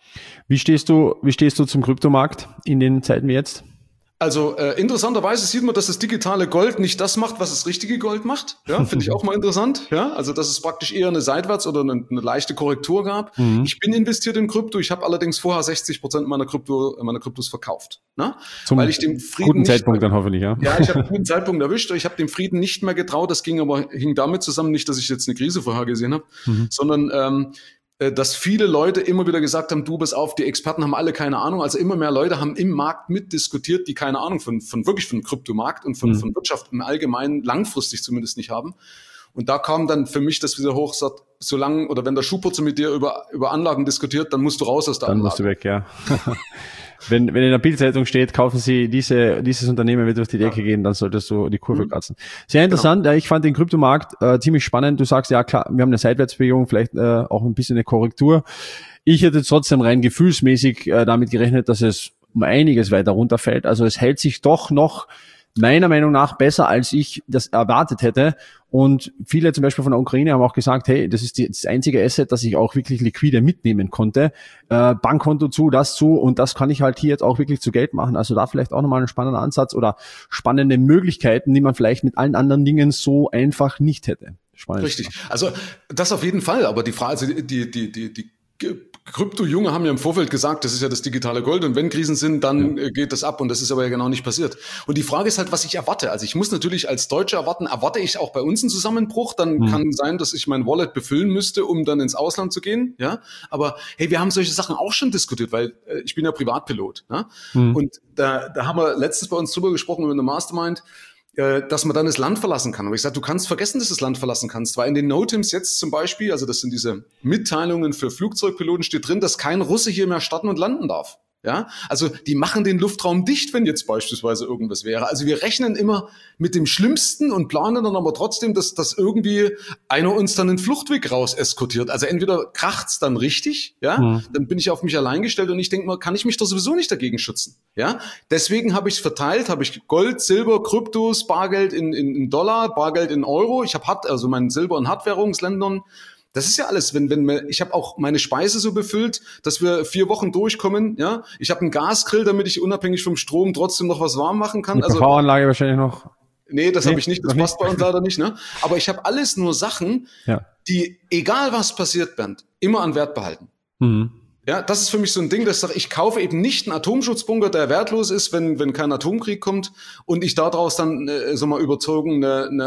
Wie stehst du zum Kryptomarkt in den Zeiten wie jetzt? Also interessanterweise sieht man, dass das digitale Gold nicht das macht, was das richtige Gold macht. Ja, finde ich auch mal interessant. Ja, also dass es praktisch eher eine Seitwärts- oder eine leichte Korrektur gab. Ich bin investiert in Krypto. Ich habe allerdings vorher 60% meiner Kryptos verkauft. Ne? Weil ich dem Frieden guten Zeitpunkt dann hoffentlich, ja. Ja, ich habe einen guten Zeitpunkt erwischt. Ich habe dem Frieden nicht mehr getraut. Das hing damit zusammen, nicht, dass ich jetzt eine Krise vorhergesehen habe, sondern dass viele Leute immer wieder gesagt haben, du, pass auf, die Experten haben alle keine Ahnung. Also immer mehr Leute haben im Markt mitdiskutiert, die keine Ahnung von Kryptomarkt und von Wirtschaft im Allgemeinen langfristig zumindest nicht haben. Und da kam dann für mich das wieder hoch, sagt, solange oder wenn der Schuhputzer mit dir über Anlagen diskutiert, dann musst du raus aus der Anlage. Dann musst du weg, ja. Wenn in der Bildzeitung steht, kaufen Sie dieses Unternehmen wird durch die Decke gehen, dann solltest du die Kurve kratzen. Sehr interessant. Genau. Ich fand den Kryptomarkt ziemlich spannend. Du sagst, ja klar, wir haben eine Seitwärtsbewegung, vielleicht auch ein bisschen eine Korrektur. Ich hätte trotzdem rein gefühlsmäßig damit gerechnet, dass es um einiges weiter runterfällt. Also es hält sich doch noch meiner Meinung nach besser, als ich das erwartet hätte. Und viele zum Beispiel von der Ukraine haben auch gesagt, hey, das ist das einzige Asset, das ich auch wirklich liquide mitnehmen konnte. Bankkonto zu, und das kann ich halt hier jetzt auch wirklich zu Geld machen. Also da vielleicht auch nochmal ein spannender Ansatz oder spannende Möglichkeiten, die man vielleicht mit allen anderen Dingen so einfach nicht hätte. Spannend. Richtig. Also das auf jeden Fall. Aber die Frage, also die Krypto-Junge haben ja im Vorfeld gesagt, das ist ja das digitale Gold und wenn Krisen sind, dann geht das ab und das ist aber ja genau nicht passiert. Und die Frage ist halt, was ich erwarte. Also ich muss natürlich als Deutscher erwarte ich auch bei uns einen Zusammenbruch, dann kann sein, dass ich mein Wallet befüllen müsste, um dann ins Ausland zu gehen. Ja, aber hey, wir haben solche Sachen auch schon diskutiert, weil ich bin ja Privatpilot. Ne? Und da haben wir letztens bei uns drüber gesprochen über eine Mastermind, dass man dann das Land verlassen kann. Aber ich sage, du kannst vergessen, dass du das Land verlassen kannst, weil in den NOTAMs jetzt zum Beispiel, also das sind diese Mitteilungen für Flugzeugpiloten, steht drin, dass kein Russe hier mehr starten und landen darf. Ja, also die machen den Luftraum dicht, wenn jetzt beispielsweise irgendwas wäre. Also wir rechnen immer mit dem Schlimmsten und planen dann aber trotzdem, dass irgendwie einer uns dann den Fluchtweg raus eskortiert. Also entweder kracht's dann richtig, ja, dann bin ich auf mich allein gestellt und ich denke mal, kann ich mich doch sowieso nicht dagegen schützen. Ja, deswegen habe ich verteilt, habe ich Gold, Silber, Kryptos, Bargeld in Dollar, Bargeld in Euro. Ich habe also mein Silber in Hartwährungsländern. Das ist ja alles, ich habe auch meine Speise so befüllt, dass wir 4 Wochen durchkommen, ja. Ich habe einen Gasgrill, damit ich unabhängig vom Strom trotzdem noch was warm machen kann. Also PV-Anlage wahrscheinlich noch. Nee, das habe ich nicht, das passt bei uns leider nicht, ne? Aber ich habe alles nur Sachen, die, egal was passiert, Bernd, immer an Wert behalten. Ja, das ist für mich so ein Ding, dass ich sage, ich kaufe eben nicht einen Atomschutzbunker, der wertlos ist, wenn kein Atomkrieg kommt und ich daraus dann so mal überzogen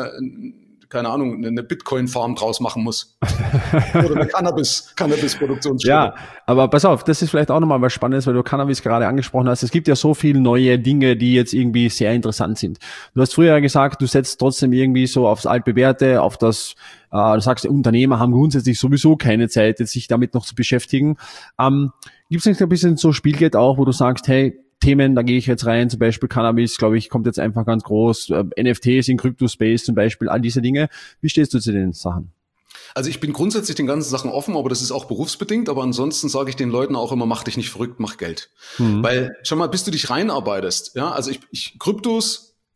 keine Ahnung, eine Bitcoin-Farm draus machen muss. Oder eine Cannabis-Produktionsstätte. Ja, aber pass auf, das ist vielleicht auch nochmal was Spannendes, weil du Cannabis gerade angesprochen hast. Es gibt ja so viele neue Dinge, die jetzt irgendwie sehr interessant sind. Du hast früher gesagt, du setzt trotzdem irgendwie so aufs Altbewährte, auf das, du sagst, Unternehmer haben grundsätzlich sowieso keine Zeit, jetzt sich damit noch zu beschäftigen. Gibt es nicht ein bisschen so Spielgeld auch, wo du sagst, hey, Themen, da gehe ich jetzt rein, zum Beispiel Cannabis, glaube ich, kommt jetzt einfach ganz groß, NFTs in Crypto-Space zum Beispiel, all diese Dinge. Wie stehst du zu den Sachen? Also ich bin grundsätzlich den ganzen Sachen offen, aber das ist auch berufsbedingt, aber ansonsten sage ich den Leuten auch immer, mach dich nicht verrückt, mach Geld. Weil, schau mal, bis du dich reinarbeitest, ja, also ich Kryptos,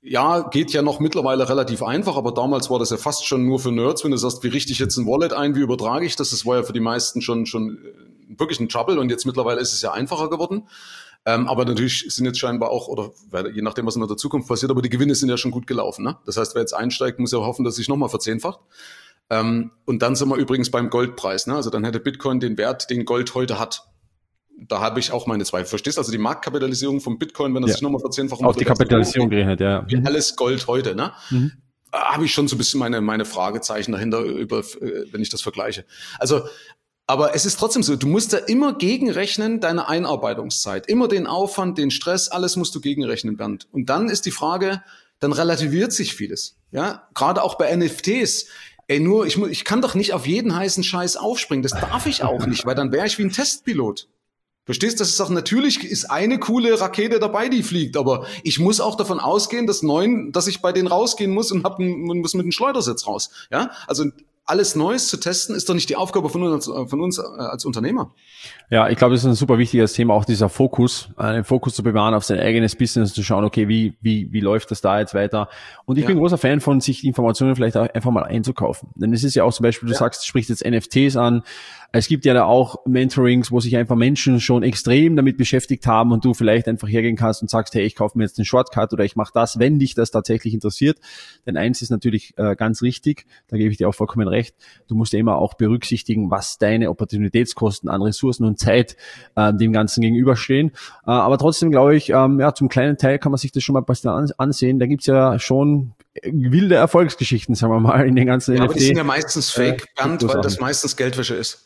ja, geht ja noch mittlerweile relativ einfach, aber damals war das ja fast schon nur für Nerds, wenn du sagst, wie richte ich jetzt ein Wallet ein, wie übertrage ich das? Das war ja für die meisten schon wirklich ein Trouble und jetzt mittlerweile ist es ja einfacher geworden. Aber natürlich sind jetzt scheinbar auch, oder je nachdem, was in der Zukunft passiert, aber die Gewinne sind ja schon gut gelaufen. Ne? Das heißt, wer jetzt einsteigt, muss ja hoffen, dass sich nochmal verzehnfacht. Und dann sind wir übrigens beim Goldpreis. Ne? Also dann hätte Bitcoin den Wert, den Gold heute hat. Da habe ich auch meine Zweifel. Verstehst du? Also die Marktkapitalisierung von Bitcoin, wenn das sich nochmal verzehnfacht. Auf die Kapitalisierung gerechnet, ja. Wie alles Gold heute, ne? Habe ich schon so ein bisschen meine Fragezeichen dahinter, wenn ich das vergleiche. Also, aber es ist trotzdem so, du musst da immer gegenrechnen, deine Einarbeitungszeit. Immer den Aufwand, den Stress, alles musst du gegenrechnen, Bernd. Und dann ist die Frage, dann relativiert sich vieles. Ja, gerade auch bei NFTs. Ey, ich kann doch nicht auf jeden heißen Scheiß aufspringen. Das darf ich auch nicht, weil dann wäre ich wie ein Testpilot. Verstehst du? Das ist auch, natürlich ist eine coole Rakete dabei, die fliegt, aber ich muss auch davon ausgehen, dass ich bei denen rausgehen muss und muss mit dem Schleudersitz raus. Ja, also alles Neues zu testen, ist doch nicht die Aufgabe von uns als Unternehmer. Ja, ich glaube, das ist ein super wichtiges Thema, auch dieser Fokus, einen Fokus zu bewahren auf sein eigenes Business, zu schauen, okay, wie läuft das da jetzt weiter? Und ich bin großer Fan von, sich Informationen vielleicht auch einfach mal einzukaufen. Denn es ist ja auch zum Beispiel, du sagst, du sprichst jetzt NFTs an. Es gibt ja da auch Mentorings, wo sich einfach Menschen schon extrem damit beschäftigt haben und du vielleicht einfach hergehen kannst und sagst, hey, ich kaufe mir jetzt einen Shortcut oder ich mache das, wenn dich das tatsächlich interessiert. Denn eins ist natürlich ganz richtig, da gebe ich dir auch vollkommen recht, du musst ja immer auch berücksichtigen, was deine Opportunitätskosten an Ressourcen und Zeit dem Ganzen gegenüberstehen. Aber trotzdem glaube ich, zum kleinen Teil kann man sich das schon mal ein bisschen ansehen. Da gibt's ja schon wilde Erfolgsgeschichten, sagen wir mal, in den ganzen NFT. Aber die sind ja meistens Fake, Bernd, weil das meistens Geldwäsche ist.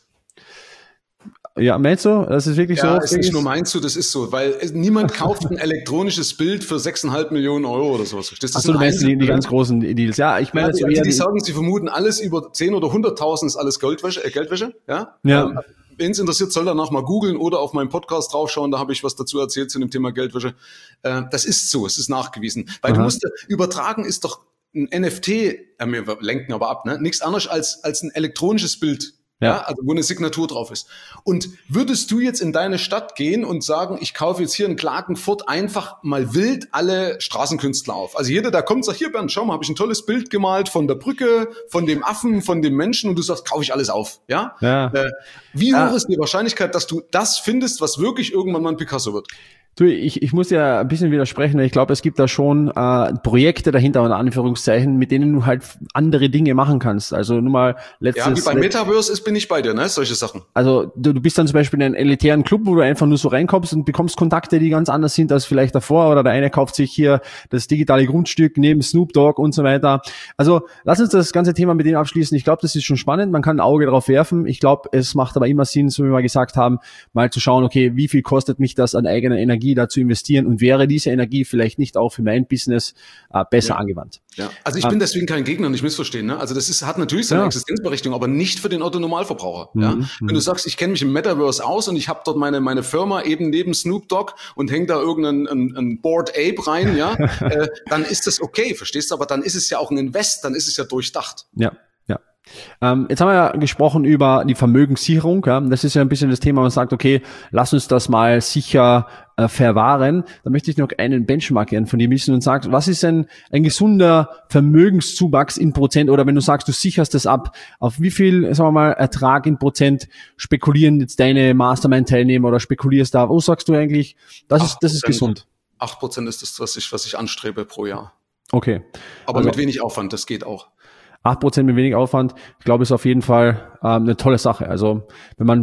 Ja, meinst du? Das ist wirklich so? Ja, ist nicht nur meinst du, das ist so, weil niemand kauft ein elektronisches Bild für 6,5 Millionen Euro oder sowas. Achso, du meinst die ganz großen Deals. Ja, ich meine, die sagen, sie vermuten, alles über 10 oder 100.000 ist alles Geldwäsche, ja? Wen es interessiert, soll danach mal googeln oder auf meinem Podcast draufschauen, da habe ich was dazu erzählt zu dem Thema Geldwäsche. Das ist so, es ist nachgewiesen. Weil du musst, übertragen ist doch ein NFT, wir lenken aber ab, ne? Nichts anderes als ein elektronisches Bild. Ja, also wo eine Signatur drauf ist. Und würdest du jetzt in deine Stadt gehen und sagen, ich kaufe jetzt hier in Klagenfurt einfach mal wild alle Straßenkünstler auf? Also jeder, der kommt, sagt, hier Bernd, schau mal, habe ich ein tolles Bild gemalt von der Brücke, von dem Affen, von dem Menschen und du sagst, kaufe ich alles auf. Ja? Wie hoch ist die Wahrscheinlichkeit, dass du das findest, was wirklich irgendwann mal ein Picasso wird? Du, ich muss ja ein bisschen widersprechen. Ich glaube, es gibt da schon Projekte dahinter, in Anführungszeichen, mit denen du halt andere Dinge machen kannst. Also nur mal wie bei Metaverse bin ich bei dir, ne? Solche Sachen. Also du bist dann zum Beispiel in einem elitären Club, wo du einfach nur so reinkommst und bekommst Kontakte, die ganz anders sind als vielleicht davor. Oder der eine kauft sich hier das digitale Grundstück neben Snoop Dogg und so weiter. Also lass uns das ganze Thema mit dem abschließen. Ich glaube, das ist schon spannend. Man kann ein Auge drauf werfen. Ich glaube, es macht aber immer Sinn, so wie wir gesagt haben, mal zu schauen, okay, wie viel kostet mich das an eigener Energie da zu investieren und wäre diese Energie vielleicht nicht auch für mein Business besser angewandt. Ja. Also ich bin deswegen kein Gegner, nicht missverstehen. Ne? Also das hat natürlich seine Existenzberechtigung, aber nicht für den Otto-Normalverbraucher. Ja? Wenn du sagst, ich kenne mich im Metaverse aus und ich habe dort meine Firma eben neben Snoop Dogg und hänge da irgendein Bored Ape rein, ja, dann ist das okay, verstehst du? Aber dann ist es ja auch ein Invest, dann ist es ja durchdacht. Ja. Jetzt haben wir ja gesprochen über die Vermögenssicherung. Ja. Das ist ja ein bisschen das Thema, man sagt, okay, lass uns das mal sicher verwahren. Da möchte ich noch einen Benchmark gerne von dir wissen und sagst, was ist ein gesunder Vermögenszuwachs in Prozent oder wenn du sagst, du sicherst das ab, auf wie viel, sagen wir mal, Ertrag in Prozent spekulieren jetzt deine Mastermind-Teilnehmer oder spekulierst da? Wo sagst du eigentlich, das ist gesund? 8% ist das, was ich anstrebe pro Jahr. Okay. Aber also, mit wenig Aufwand, das geht auch. 8% mit wenig Aufwand, ich glaube, ist auf jeden Fall eine tolle Sache. Also wenn man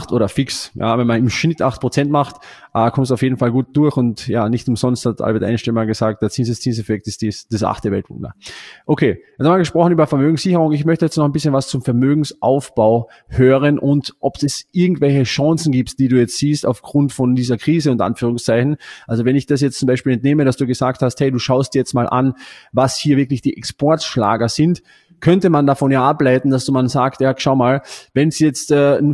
wenn man im Schnitt 8% macht, kommt es auf jeden Fall gut durch und ja, nicht umsonst hat Albert Einstein mal gesagt, der Zinseszinseffekt ist das 8. Weltwunder. Okay, jetzt haben wir gesprochen über Vermögenssicherung. Ich möchte jetzt noch ein bisschen was zum Vermögensaufbau hören und ob es irgendwelche Chancen gibt, die du jetzt siehst aufgrund von dieser Krise und Anführungszeichen. Also wenn ich das jetzt zum Beispiel entnehme, dass du gesagt hast, hey, du schaust dir jetzt mal an, was hier wirklich die Exportschlager sind, könnte man davon ja ableiten, dass man sagt, ja, schau mal, wenn es jetzt ein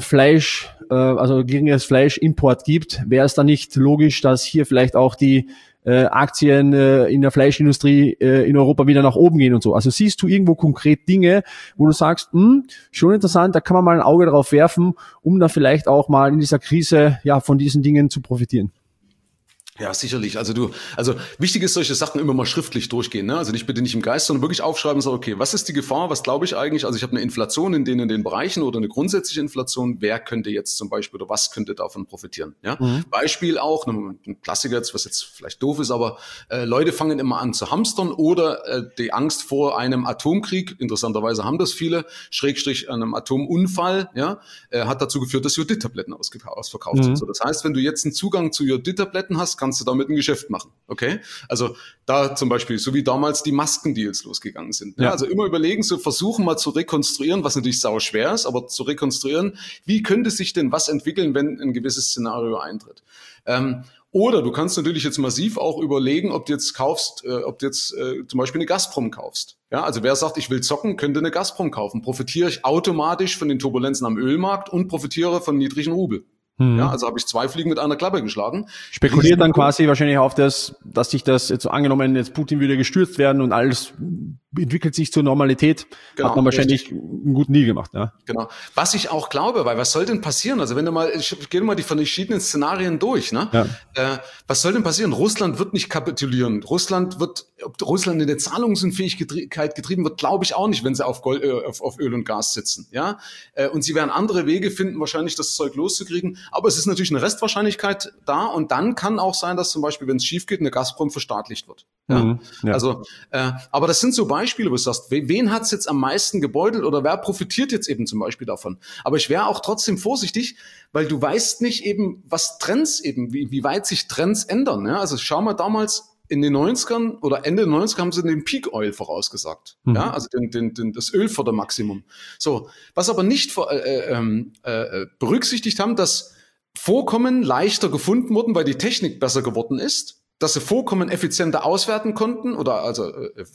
geringeres Fleischimport gibt, wäre es dann nicht logisch, dass hier vielleicht auch die Aktien in der Fleischindustrie in Europa wieder nach oben gehen und so. Also siehst du irgendwo konkret Dinge, wo du sagst, schon interessant, da kann man mal ein Auge drauf werfen, um dann vielleicht auch mal in dieser Krise ja von diesen Dingen zu profitieren. Ja, sicherlich. Also wichtig ist, solche Sachen immer mal schriftlich durchgehen, ne? Also bitte nicht im Geist, sondern wirklich aufschreiben und sagen, okay, was ist die Gefahr? Was glaube ich eigentlich? Also ich habe eine Inflation in den Bereichen oder eine grundsätzliche Inflation. Wer könnte jetzt zum Beispiel oder was könnte davon profitieren? Ja? Beispiel auch, ein Klassiker jetzt, was jetzt vielleicht doof ist, aber Leute fangen immer an zu hamstern oder die Angst vor einem Atomkrieg, interessanterweise haben das viele, Schrägstrich einem Atomunfall, ja, hat dazu geführt, dass Jodid-Tabletten ausverkauft sind. So, das heißt, wenn du jetzt einen Zugang zu Jodid-Tabletten hast, kannst du damit ein Geschäft machen, okay? Also da zum Beispiel, so wie damals die Maskendeals losgegangen sind. Ja. Also immer überlegen, so versuchen mal zu rekonstruieren, was natürlich sau schwer ist, aber zu rekonstruieren, wie könnte sich denn was entwickeln, wenn ein gewisses Szenario eintritt. Oder du kannst natürlich jetzt massiv auch überlegen, ob du jetzt zum Beispiel eine Gazprom kaufst. Ja, also wer sagt, ich will zocken, könnte eine Gazprom kaufen. Profitiere ich automatisch von den Turbulenzen am Ölmarkt und profitiere von niedrigen Rubel. Ja, also habe ich 2 Fliegen mit einer Klappe geschlagen. Spekuliert dann quasi wahrscheinlich auf das, dass sich das jetzt so angenommen, jetzt Putin würde gestürzt werden und alles entwickelt sich zur Normalität, genau, hat man wahrscheinlich einen guten Deal gemacht. Ja. Genau. Was ich auch glaube, weil was soll denn passieren? Also wenn du mal, ich gehe mal die verschiedenen Szenarien durch. Ne? Ja. Was soll denn passieren? Russland wird nicht kapitulieren. Ob Russland in der Zahlungsunfähigkeit getrieben wird, glaube ich auch nicht, wenn sie auf Öl und Gas sitzen. Ja, und sie werden andere Wege finden, wahrscheinlich das Zeug loszukriegen. Aber es ist natürlich eine Restwahrscheinlichkeit da und dann kann auch sein, dass zum Beispiel, wenn es schief geht, eine Gazprom verstaatlicht wird. Ja? Ja. Also, aber das sind so Beispiele, wo du sagst, wen hat's jetzt am meisten gebeutelt oder wer profitiert jetzt eben zum Beispiel davon? Aber ich wäre auch trotzdem vorsichtig, weil du weißt nicht eben, was Trends eben, wie weit sich Trends ändern. Ja? Also schau mal damals, in den 90ern oder Ende der 90er haben sie den Peak Oil vorausgesagt. Ja, also das Ölfördermaximum. So, was aber nicht berücksichtigt haben, dass Vorkommen leichter gefunden wurden, weil die Technik besser geworden ist, dass sie Vorkommen effizienter auswerten konnten oder also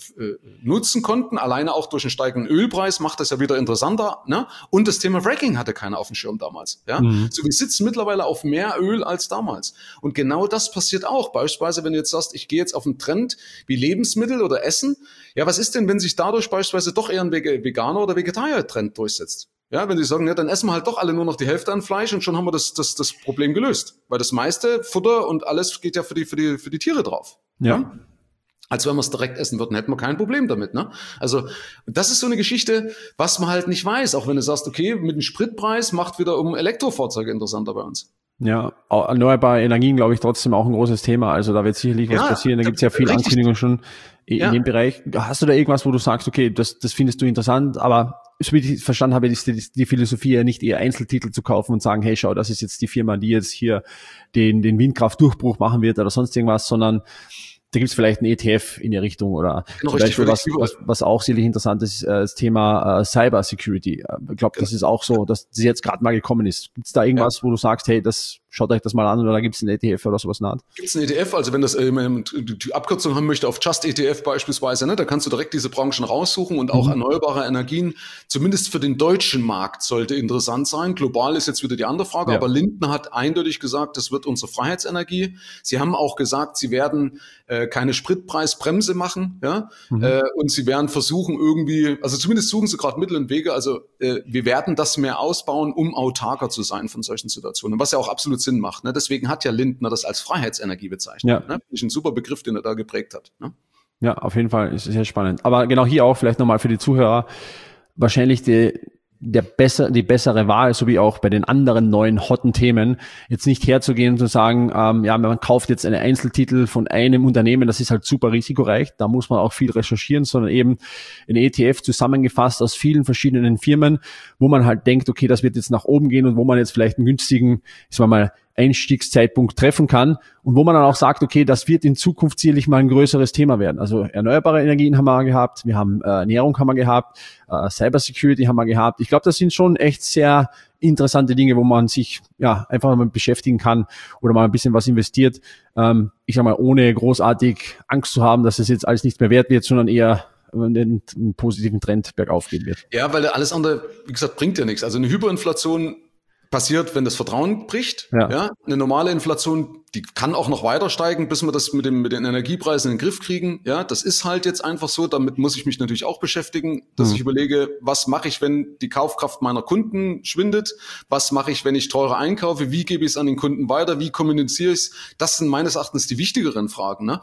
nutzen konnten. Alleine auch durch einen steigenden Ölpreis macht das ja wieder interessanter. Ne? Und das Thema Fracking hatte keiner auf dem Schirm damals. Ja? So, wir sitzen mittlerweile auf mehr Öl als damals. Und genau das passiert auch. Beispielsweise, wenn du jetzt sagst, ich gehe jetzt auf einen Trend wie Lebensmittel oder Essen. Ja, was ist denn, wenn sich dadurch beispielsweise doch eher ein Veganer- oder Vegetarier-Trend durchsetzt? Ja, wenn sie sagen, ja, dann essen wir halt doch alle nur noch die Hälfte an Fleisch und schon haben wir das Problem gelöst. Weil das meiste Futter und alles geht ja für die Tiere drauf. Ja. Als wenn wir es direkt essen würden, hätten wir kein Problem damit, ne? Also, das ist so eine Geschichte, was man halt nicht weiß. Auch wenn du sagst, okay, mit dem Spritpreis macht wiederum Elektrofahrzeuge interessanter bei uns. Ja, erneuerbare Energien, glaube ich, trotzdem auch ein großes Thema. Also da wird sicherlich was passieren. Da gibt's ja viele Ankündigungen schon in dem Bereich. Hast du da irgendwas, wo du sagst, okay, das findest du interessant, aber so wie ich verstanden habe, ist die Philosophie ja nicht eher Einzeltitel zu kaufen und sagen, hey, schau, das ist jetzt die Firma, die jetzt hier den Windkraftdurchbruch machen wird oder sonst irgendwas, sondern da gibt's vielleicht einen ETF in die Richtung oder genau, zum Beispiel was auch sicherlich interessant ist, das Thema Cyber Security. Ich glaube, das ist auch so, dass das jetzt gerade mal gekommen ist. Gibt's da irgendwas, wo du sagst, hey, schaut euch das mal an oder da gibt's einen ETF oder sowas in der Art? Gibt's einen ETF, also wenn das die Abkürzung haben möchte auf Just ETF beispielsweise, ne, da kannst du direkt diese Branchen raussuchen und auch erneuerbare Energien, zumindest für den deutschen Markt, sollte interessant sein. Global ist jetzt wieder die andere Frage, aber Lindner hat eindeutig gesagt, das wird unsere Freiheitsenergie. Sie haben auch gesagt, sie werden keine Spritpreisbremse machen, ja, und sie werden versuchen irgendwie, also zumindest suchen sie gerade Mittel und Wege, also wir werden das mehr ausbauen, um autarker zu sein von solchen Situationen, was ja auch absolut Sinn macht, ne? Deswegen hat ja Lindner das als Freiheitsenergie bezeichnet, ne? Ist ein super Begriff, den er da geprägt hat, ne? Ja, auf jeden Fall, ist sehr spannend. Aber genau hier auch vielleicht nochmal für die Zuhörer, wahrscheinlich die bessere Wahl, so wie auch bei den anderen neuen hotten Themen, jetzt nicht herzugehen und zu sagen, man kauft jetzt einen Einzeltitel von einem Unternehmen, das ist halt super risikoreich, da muss man auch viel recherchieren, sondern eben ein ETF zusammengefasst aus vielen verschiedenen Firmen, wo man halt denkt, okay, das wird jetzt nach oben gehen und wo man jetzt vielleicht einen günstigen, Einstiegszeitpunkt treffen kann und wo man dann auch sagt, okay, das wird in Zukunft sicherlich mal ein größeres Thema werden. Also erneuerbare Energien haben wir gehabt, wir haben Ernährung haben wir gehabt, Cybersecurity haben wir gehabt. Ich glaube, das sind schon echt sehr interessante Dinge, wo man sich einfach mal beschäftigen kann oder mal ein bisschen was investiert. Ich sag mal, ohne großartig Angst zu haben, dass es jetzt alles nichts mehr wert wird, sondern eher einen positiven Trend bergauf gehen wird. Ja, weil alles andere, wie gesagt, bringt ja nichts. Also eine Hyperinflation passiert, wenn das Vertrauen bricht. Ja. Eine normale Inflation, die kann auch noch weiter steigen, bis wir das mit den Energiepreisen in den Griff kriegen. Ja, das ist halt jetzt einfach so. Damit muss ich mich natürlich auch beschäftigen, dass ich überlege, was mache ich, wenn die Kaufkraft meiner Kunden schwindet? Was mache ich, wenn ich teurer einkaufe? Wie gebe ich es an den Kunden weiter? Wie kommuniziere ich es? Das sind meines Erachtens die wichtigeren Fragen, ne?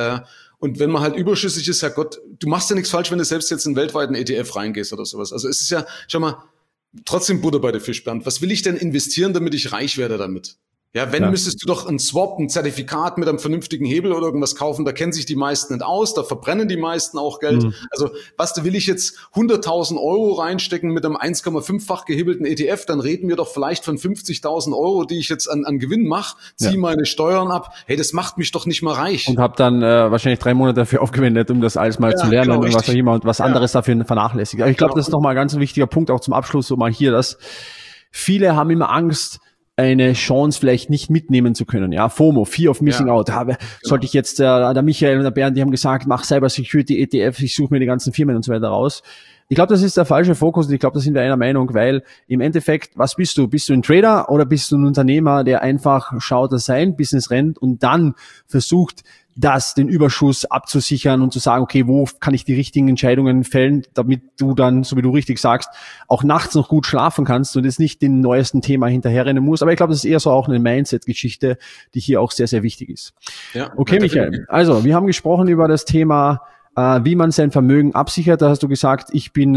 Und wenn man halt überschüssig ist, Herrgott, du machst ja nichts falsch, wenn du selbst jetzt in einen weltweiten ETF reingehst oder sowas. Also es ist ja, schau mal, trotzdem Butter bei der Fisch, Bernd. Was will ich denn investieren, damit ich reich werde damit? Ja, wenn, müsstest du doch einen Swap, ein Zertifikat mit einem vernünftigen Hebel oder irgendwas kaufen, da kennen sich die meisten nicht aus, da verbrennen die meisten auch Geld. Also, da will ich jetzt 100.000 Euro reinstecken mit einem 1,5-fach gehebelten ETF, dann reden wir doch vielleicht von 50.000 Euro, die ich jetzt an Gewinn mache, ziehe meine Steuern ab. Hey, das macht mich doch nicht mal reich. Und habe dann wahrscheinlich 3 Monate dafür aufgewendet, um das alles mal zu lernen und was auch immer und was anderes dafür vernachlässigt. Aber ich glaube, das ist nochmal ein ganz wichtiger Punkt, auch zum Abschluss so mal hier, dass viele haben immer Angst, eine Chance vielleicht nicht mitnehmen zu können. Ja, FOMO, Fear of Missing Out. Sollte ich jetzt, der Michael und der Bernd, die haben gesagt, mach Cyber Security ETF, ich suche mir die ganzen Firmen und so weiter raus. Ich glaube, das ist der falsche Fokus und ich glaube, da sind wir einer Meinung, weil im Endeffekt, was bist du? Bist du ein Trader oder bist du ein Unternehmer, der einfach schaut, dass sein Business rennt und dann versucht, den Überschuss abzusichern und zu sagen, okay, wo kann ich die richtigen Entscheidungen fällen, damit du dann, so wie du richtig sagst, auch nachts noch gut schlafen kannst und jetzt nicht den neuesten Thema hinterherrennen musst. Aber ich glaube, das ist eher so auch eine Mindset-Geschichte, die hier auch sehr, sehr wichtig ist. Ja, okay, Michael. Also, wir haben gesprochen über das Thema, wie man sein Vermögen absichert. Da hast du gesagt,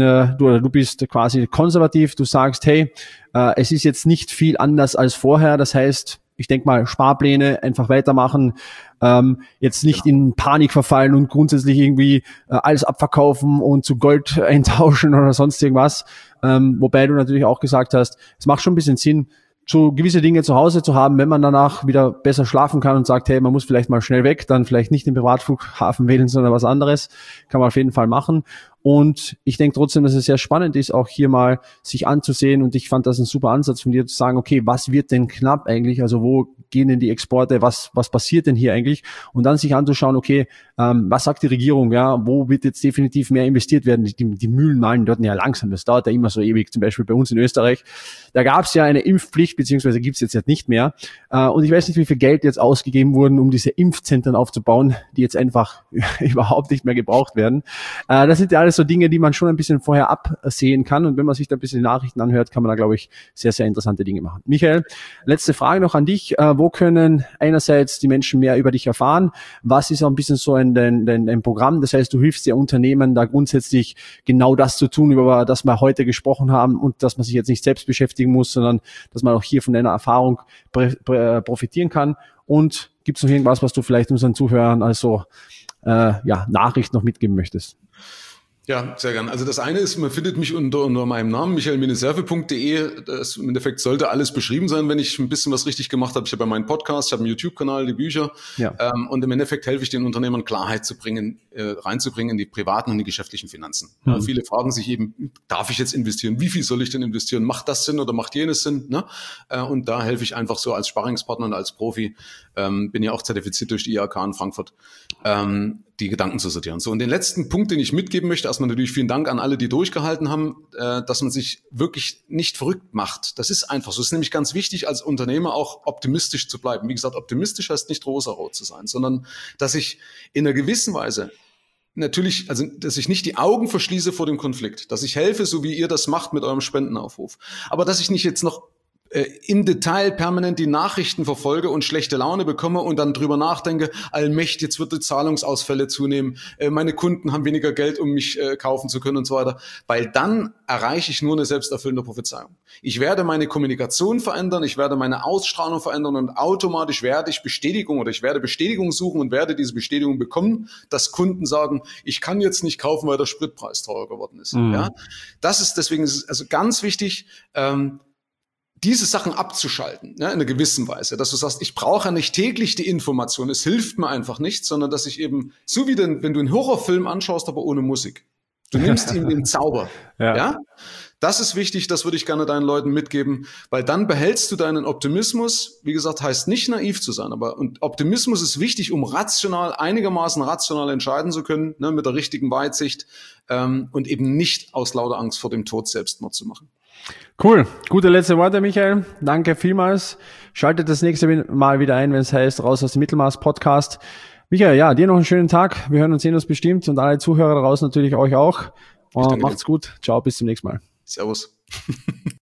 du bist quasi konservativ. Du sagst, hey, es ist jetzt nicht viel anders als vorher. Das heißt, ich denke mal, Sparpläne einfach weitermachen, jetzt nicht in Panik verfallen und grundsätzlich irgendwie alles abverkaufen und zu Gold eintauschen oder sonst irgendwas. Wobei du natürlich auch gesagt hast, es macht schon ein bisschen Sinn, so gewisse Dinge zu Hause zu haben, wenn man danach wieder besser schlafen kann und sagt, hey, man muss vielleicht mal schnell weg, dann vielleicht nicht den Privatflughafen wählen, sondern was anderes. Kann man auf jeden Fall machen. Und ich denke trotzdem, dass es sehr spannend ist, auch hier mal sich anzusehen. Und ich fand das ein super Ansatz von dir zu sagen, okay, was wird denn knapp eigentlich? Also wo gehen denn die Exporte? Was passiert denn hier eigentlich? Und dann sich anzuschauen, okay, was sagt die Regierung? Ja, wo wird jetzt definitiv mehr investiert werden? Die Mühlen malen dort ja langsam. Das dauert ja immer so ewig. Zum Beispiel bei uns in Österreich. Da gab es ja eine Impfpflicht, beziehungsweise gibt es jetzt nicht mehr. Und ich weiß nicht, wie viel Geld jetzt ausgegeben wurden, um diese Impfzentren aufzubauen, die jetzt einfach überhaupt nicht mehr gebraucht werden. Das sind ja alles so Dinge, die man schon ein bisschen vorher absehen kann. Und wenn man sich da ein bisschen die Nachrichten anhört, kann man da, glaube ich, sehr, sehr interessante Dinge machen. Michael, letzte Frage noch an dich. Wo können einerseits die Menschen mehr über dich erfahren? Was ist auch ein bisschen so ein Programm? Das heißt, du hilfst ja Unternehmen, da grundsätzlich genau das zu tun, über das wir heute gesprochen haben und dass man sich jetzt nicht selbst beschäftigen muss, sondern dass man auch hier von deiner Erfahrung profitieren kann. Und gibt es noch irgendwas, was du vielleicht unseren Zuhörern als Nachricht noch mitgeben möchtest? Ja, sehr gern. Also das eine ist, man findet mich unter meinem Namen, michael-serve.de. Im Endeffekt sollte alles beschrieben sein, wenn ich ein bisschen was richtig gemacht habe. Ich habe ja meinen Podcast, ich habe einen YouTube-Kanal, die Bücher. Ja. Und im Endeffekt helfe ich den Unternehmern, Klarheit reinzubringen in die privaten und die geschäftlichen Finanzen. Ja, viele fragen sich eben, darf ich jetzt investieren? Wie viel soll ich denn investieren? Macht das Sinn oder macht jenes Sinn? Ne? Und da helfe ich einfach so als Sparringspartner und als Profi. Bin ja auch zertifiziert durch die IHK in Frankfurt. Die Gedanken zu sortieren. So, und den letzten Punkt, den ich mitgeben möchte, erstmal natürlich vielen Dank an alle, die durchgehalten haben, dass man sich wirklich nicht verrückt macht. Das ist einfach so. Es ist nämlich ganz wichtig, als Unternehmer auch optimistisch zu bleiben. Wie gesagt, optimistisch heißt nicht rosarot zu sein, sondern dass ich in einer gewissen Weise natürlich, also dass ich nicht die Augen verschließe vor dem Konflikt, dass ich helfe, so wie ihr das macht mit eurem Spendenaufruf. Aber dass ich nicht jetzt noch im Detail permanent die Nachrichten verfolge und schlechte Laune bekomme und dann drüber nachdenke, allmächtig, jetzt wird die Zahlungsausfälle zunehmen, meine Kunden haben weniger Geld, um mich kaufen zu können und so weiter, weil dann erreiche ich nur eine selbsterfüllende Prophezeiung. Ich werde meine Kommunikation verändern, ich werde meine Ausstrahlung verändern und automatisch werde ich Bestätigung suchen und werde diese Bestätigung bekommen, dass Kunden sagen, ich kann jetzt nicht kaufen, weil der Spritpreis teurer geworden ist. Ja? Deswegen ist es also ganz wichtig, diese Sachen abzuschalten, in einer gewissen Weise, dass du sagst, ich brauche ja nicht täglich die Information, es hilft mir einfach nicht, sondern dass ich eben, so wie wenn du einen Horrorfilm anschaust, aber ohne Musik, du nimmst ihm den Zauber, ja? Das ist wichtig, das würde ich gerne deinen Leuten mitgeben, weil dann behältst du deinen Optimismus, wie gesagt, heißt nicht naiv zu sein, aber und Optimismus ist wichtig, um einigermaßen rational entscheiden zu können, mit der richtigen Weitsicht und eben nicht aus lauter Angst vor dem Tod Selbstmord zu machen. Cool. Gute letzte Worte, Michael. Danke vielmals. Schaltet das nächste Mal wieder ein, wenn es heißt, raus aus dem Mittelmaß-Podcast. Michael, ja, dir noch einen schönen Tag. Wir hören und sehen uns bestimmt und alle Zuhörer daraus natürlich euch auch. Macht's gut. Ciao, bis zum nächsten Mal. Servus.